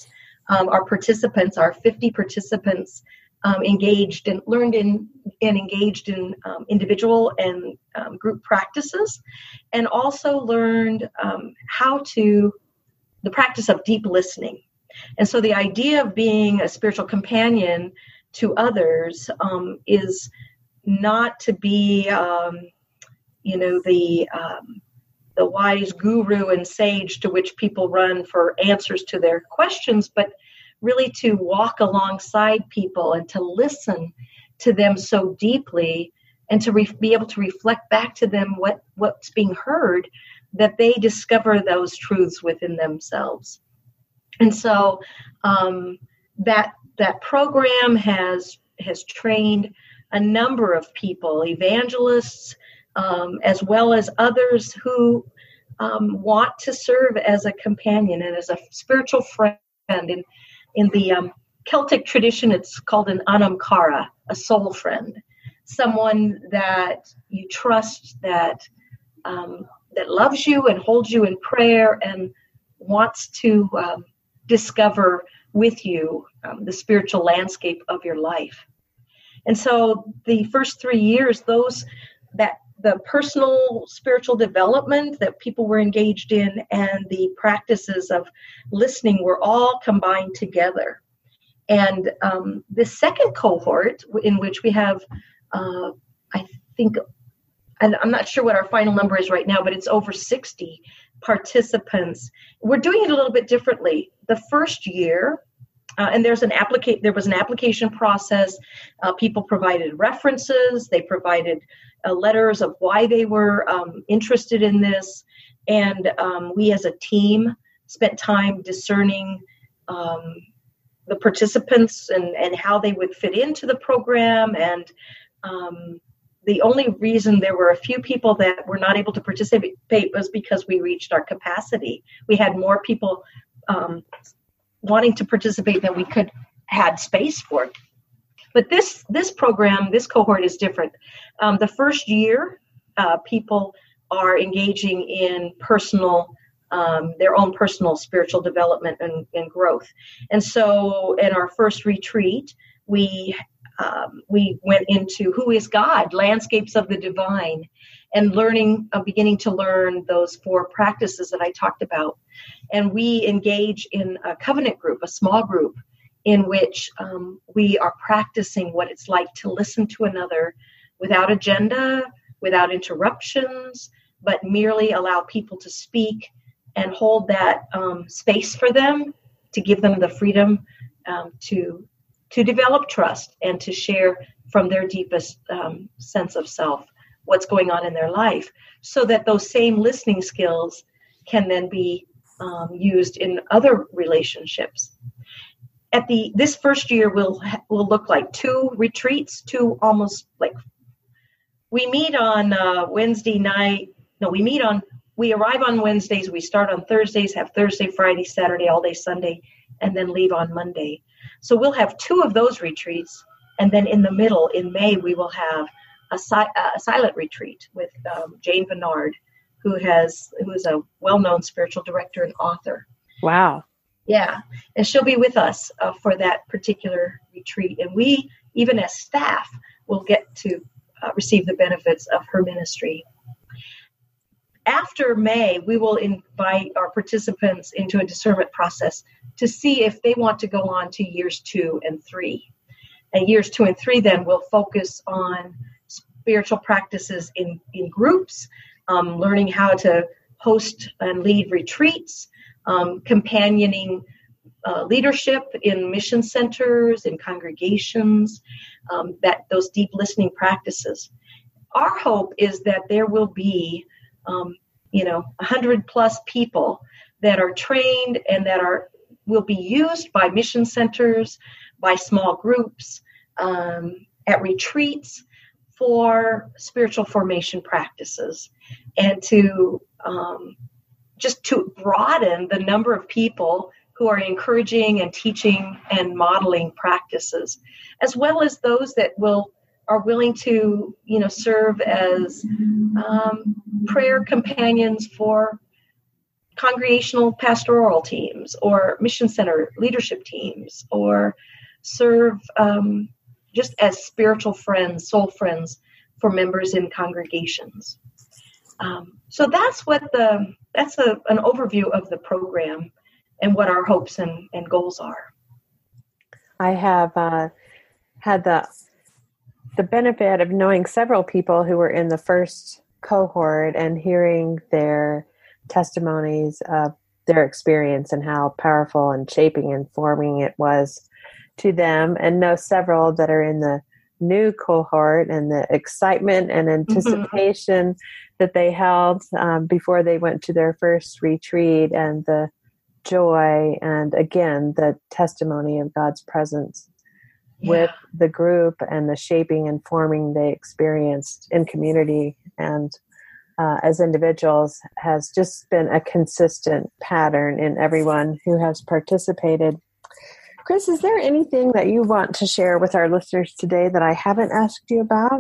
Speaker 3: Um, our participants, our fifty participants, um, engaged and learned in and engaged in um, individual and um, group practices, and also learned um, how to, the practice of deep listening. And so the idea of being a spiritual companion to others um, is not to be, um, you know, the um, the wise guru and sage to which people run for answers to their questions, but really to walk alongside people and to listen to them so deeply and to re- be able to reflect back to them what, what's being heard, that they discover those truths within themselves. And so um, that that program has has trained a number of people, evangelists, Um, as well as others who um, want to serve as a companion and as a spiritual friend. In, in the um, Celtic tradition, it's called an anamkara, a soul friend, someone that you trust, that um, that loves you and holds you in prayer and wants to um, discover with you um, the spiritual landscape of your life. And so the first three years, those that the personal spiritual development that people were engaged in and the practices of listening were all combined together. And um, the second cohort, in which we have, uh, I think, and I'm not sure what our final number is right now, but it's over sixty participants. We're doing it a little bit differently. The first year, Uh, and there's an applica- there was an application process. Uh, people provided references. They provided uh, letters of why they were um, interested in this. And um, we as a team spent time discerning um, the participants and, and how they would fit into the program. And um, the only reason there were a few people that were not able to participate was because we reached our capacity. We had more people um, wanting to participate than we could had space for. But this this program, this cohort is different. Um, the first year, uh, people are engaging in personal, um, their own personal spiritual development and, and growth. And so in our first retreat, we um, we went into Who is God? Landscapes of the Divine, and learning, uh, beginning to learn those four practices that I talked about. And we engage in a covenant group, a small group, in which um, we are practicing what it's like to listen to another, without agenda, without interruptions, but merely allow people to speak and hold that um, space for them, to give them the freedom um, to to develop trust and to share from their deepest um, sense of self what's going on in their life, so that those same listening skills can then be um, used in other relationships. At the this first year will will look like two retreats, two almost like we meet on uh, Wednesday night. No, we meet on we arrive on Wednesdays. We start on Thursdays, have Thursday, Friday, Saturday, all day Sunday, and then leave on Monday. So we'll have two of those retreats, and then in the middle, in May, we will have a, si- a silent retreat with um, Jane Bernard, who has who is a well-known spiritual director and author.
Speaker 2: Wow.
Speaker 3: Yeah, and she'll be with us uh, for that particular retreat. And we, even as staff, will get to uh, receive the benefits of her ministry. After May, we will invite our participants into a discernment process to see if they want to go on to years two and three. And years two and three then will focus on spiritual practices in, in groups, um, learning how to host and lead retreats, Um, companioning uh, leadership in mission centers, in congregations, um, that those deep listening practices. Our hope is that there will be, um, you know, a hundred plus people that are trained and that are will be used by mission centers, by small groups, um, at retreats for spiritual formation practices, and to um, just to broaden the number of people who are encouraging and teaching and modeling practices, as well as those that will are willing to, you know, serve as um, prayer companions for congregational pastoral teams or mission center leadership teams, or serve um, just as spiritual friends, soul friends for members in congregations. Um, so that's what the that's a, an overview of the program and what our hopes and, and goals are.
Speaker 2: I have uh, had the the benefit of knowing several people who were in the first cohort and hearing their testimonies of their experience and how powerful and shaping and forming it was to them, and know several that are in the new cohort, and the excitement and anticipation mm-hmm. that they held um, before they went to their first retreat, and the joy and, again, the testimony of God's presence yeah. with the group, and the shaping and forming they experienced in community and uh, as individuals has just been a consistent pattern in everyone who has participated. Chris, is there anything that you want to share with our listeners today that I haven't asked you about?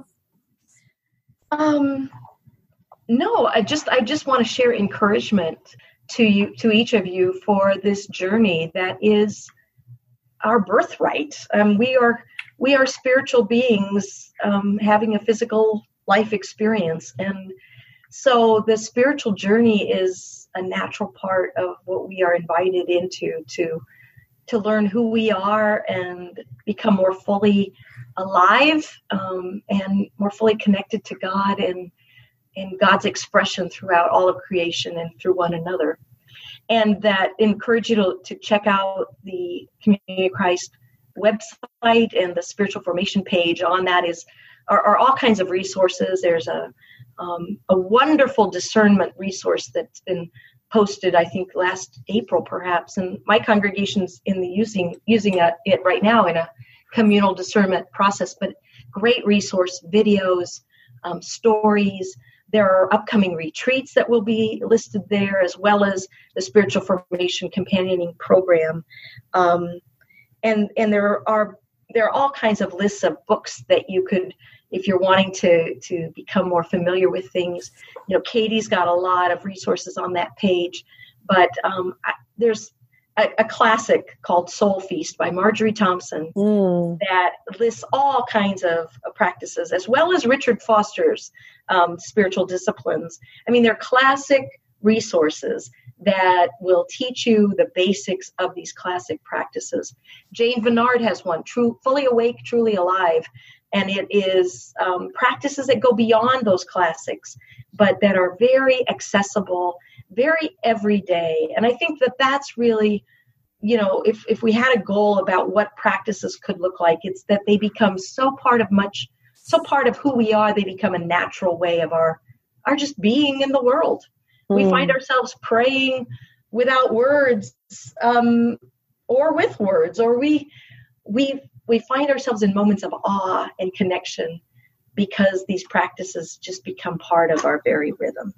Speaker 3: Um, no, I just I just want to share encouragement to you, to each of you, for this journey that is our birthright. Um, we are we are spiritual beings um, having a physical life experience, and so the spiritual journey is a natural part of what we are invited into to. to learn who we are and become more fully alive um, and more fully connected to God and, and God's expression throughout all of creation and through one another. And that encourage you to, to check out the Community of Christ website, and the spiritual formation page on that is are, are all kinds of resources. There's a um, a wonderful discernment resource that's been posted, I think, last April, perhaps, and my congregation's in the using using it right now in a communal discernment process. But great resource, videos, um, stories. There are upcoming retreats that will be listed there, as well as the Spiritual Formation Companioning Program, um, and and there are there are all kinds of lists of books that you could, if you're wanting to to become more familiar with things. You know, Katie's got a lot of resources on that page, but um, I, there's a, a classic called Soul Feast by Marjorie Thompson mm. that lists all kinds of uh, practices, as well as Richard Foster's um, spiritual disciplines. I mean, they're classic resources that will teach you the basics of these classic practices. Jane Bernard has one, True, Fully Awake, Truly Alive, And it is um, practices that go beyond those classics, but that are very accessible, very everyday. And I think that that's really, you know, if, if we had a goal about what practices could look like, it's that they become so part of much, so part of who we are, they become a natural way of our, our just being in the world. Mm. We find ourselves praying without words, um, or with words, or we, we, we find ourselves in moments of awe and connection because these practices just become part of our very rhythm.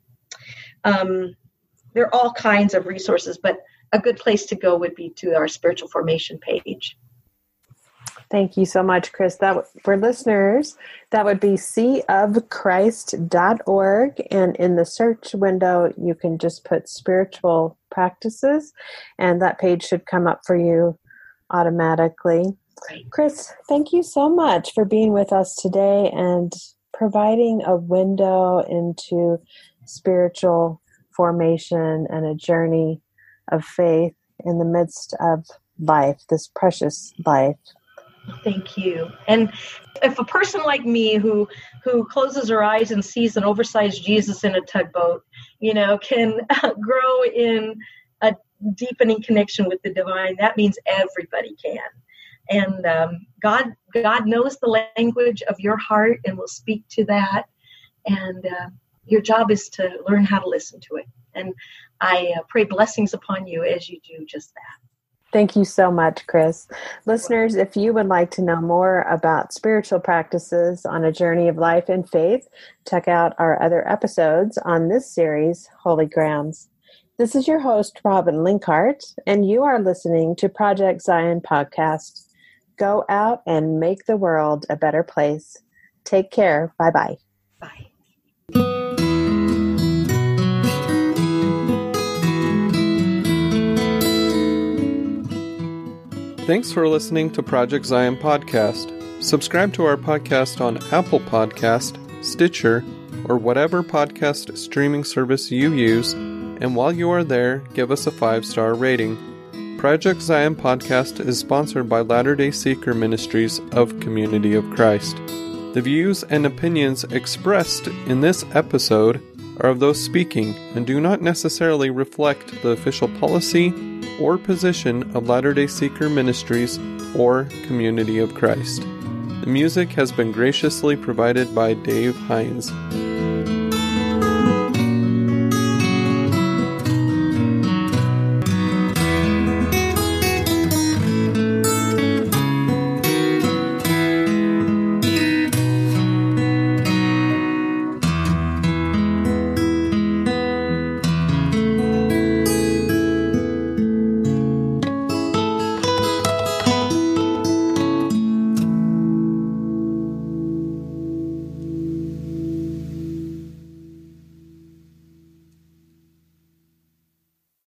Speaker 3: Um, there are all kinds of resources, but a good place to go would be to our spiritual formation page.
Speaker 2: Thank you so much, Chris. That for listeners, that would be sea of christ dot org, and in the search window, you can just put spiritual practices, and that page should come up for you automatically.
Speaker 3: Great.
Speaker 2: Chris, thank you so much for being with us today and providing a window into spiritual formation and a journey of faith in the midst of life, this precious life.
Speaker 3: Thank you. And if a person like me who who closes her eyes and sees an oversized Jesus in a tugboat, you know, can uh, grow in a deepening connection with the divine, that means everybody can. And um, God God knows the language of your heart and will speak to that. And uh, your job is to learn how to listen to it. And I uh, pray blessings upon you as you do just that.
Speaker 2: Thank you so much, Chris. Listeners, if you would like to know more about spiritual practices on a journey of life and faith, check out our other episodes on this series, Holy Grounds. This is your host, Robin Linkhart, and you are listening to Project Zion Podcast. Go out and make the world a better place. Take care. Bye-bye.
Speaker 3: Bye.
Speaker 1: Thanks for listening to Project Zion Podcast. Subscribe to our podcast on Apple Podcast, Stitcher, or whatever podcast streaming service you use, and while you are there, give us a five-star rating. Project Zion Podcast is sponsored by Latter-day Seeker Ministries of Community of Christ. The views and opinions expressed in this episode are of those speaking and do not necessarily reflect the official policy or position of Latter-day Seeker Ministries or Community of Christ. The music has been graciously provided by Dave Hines.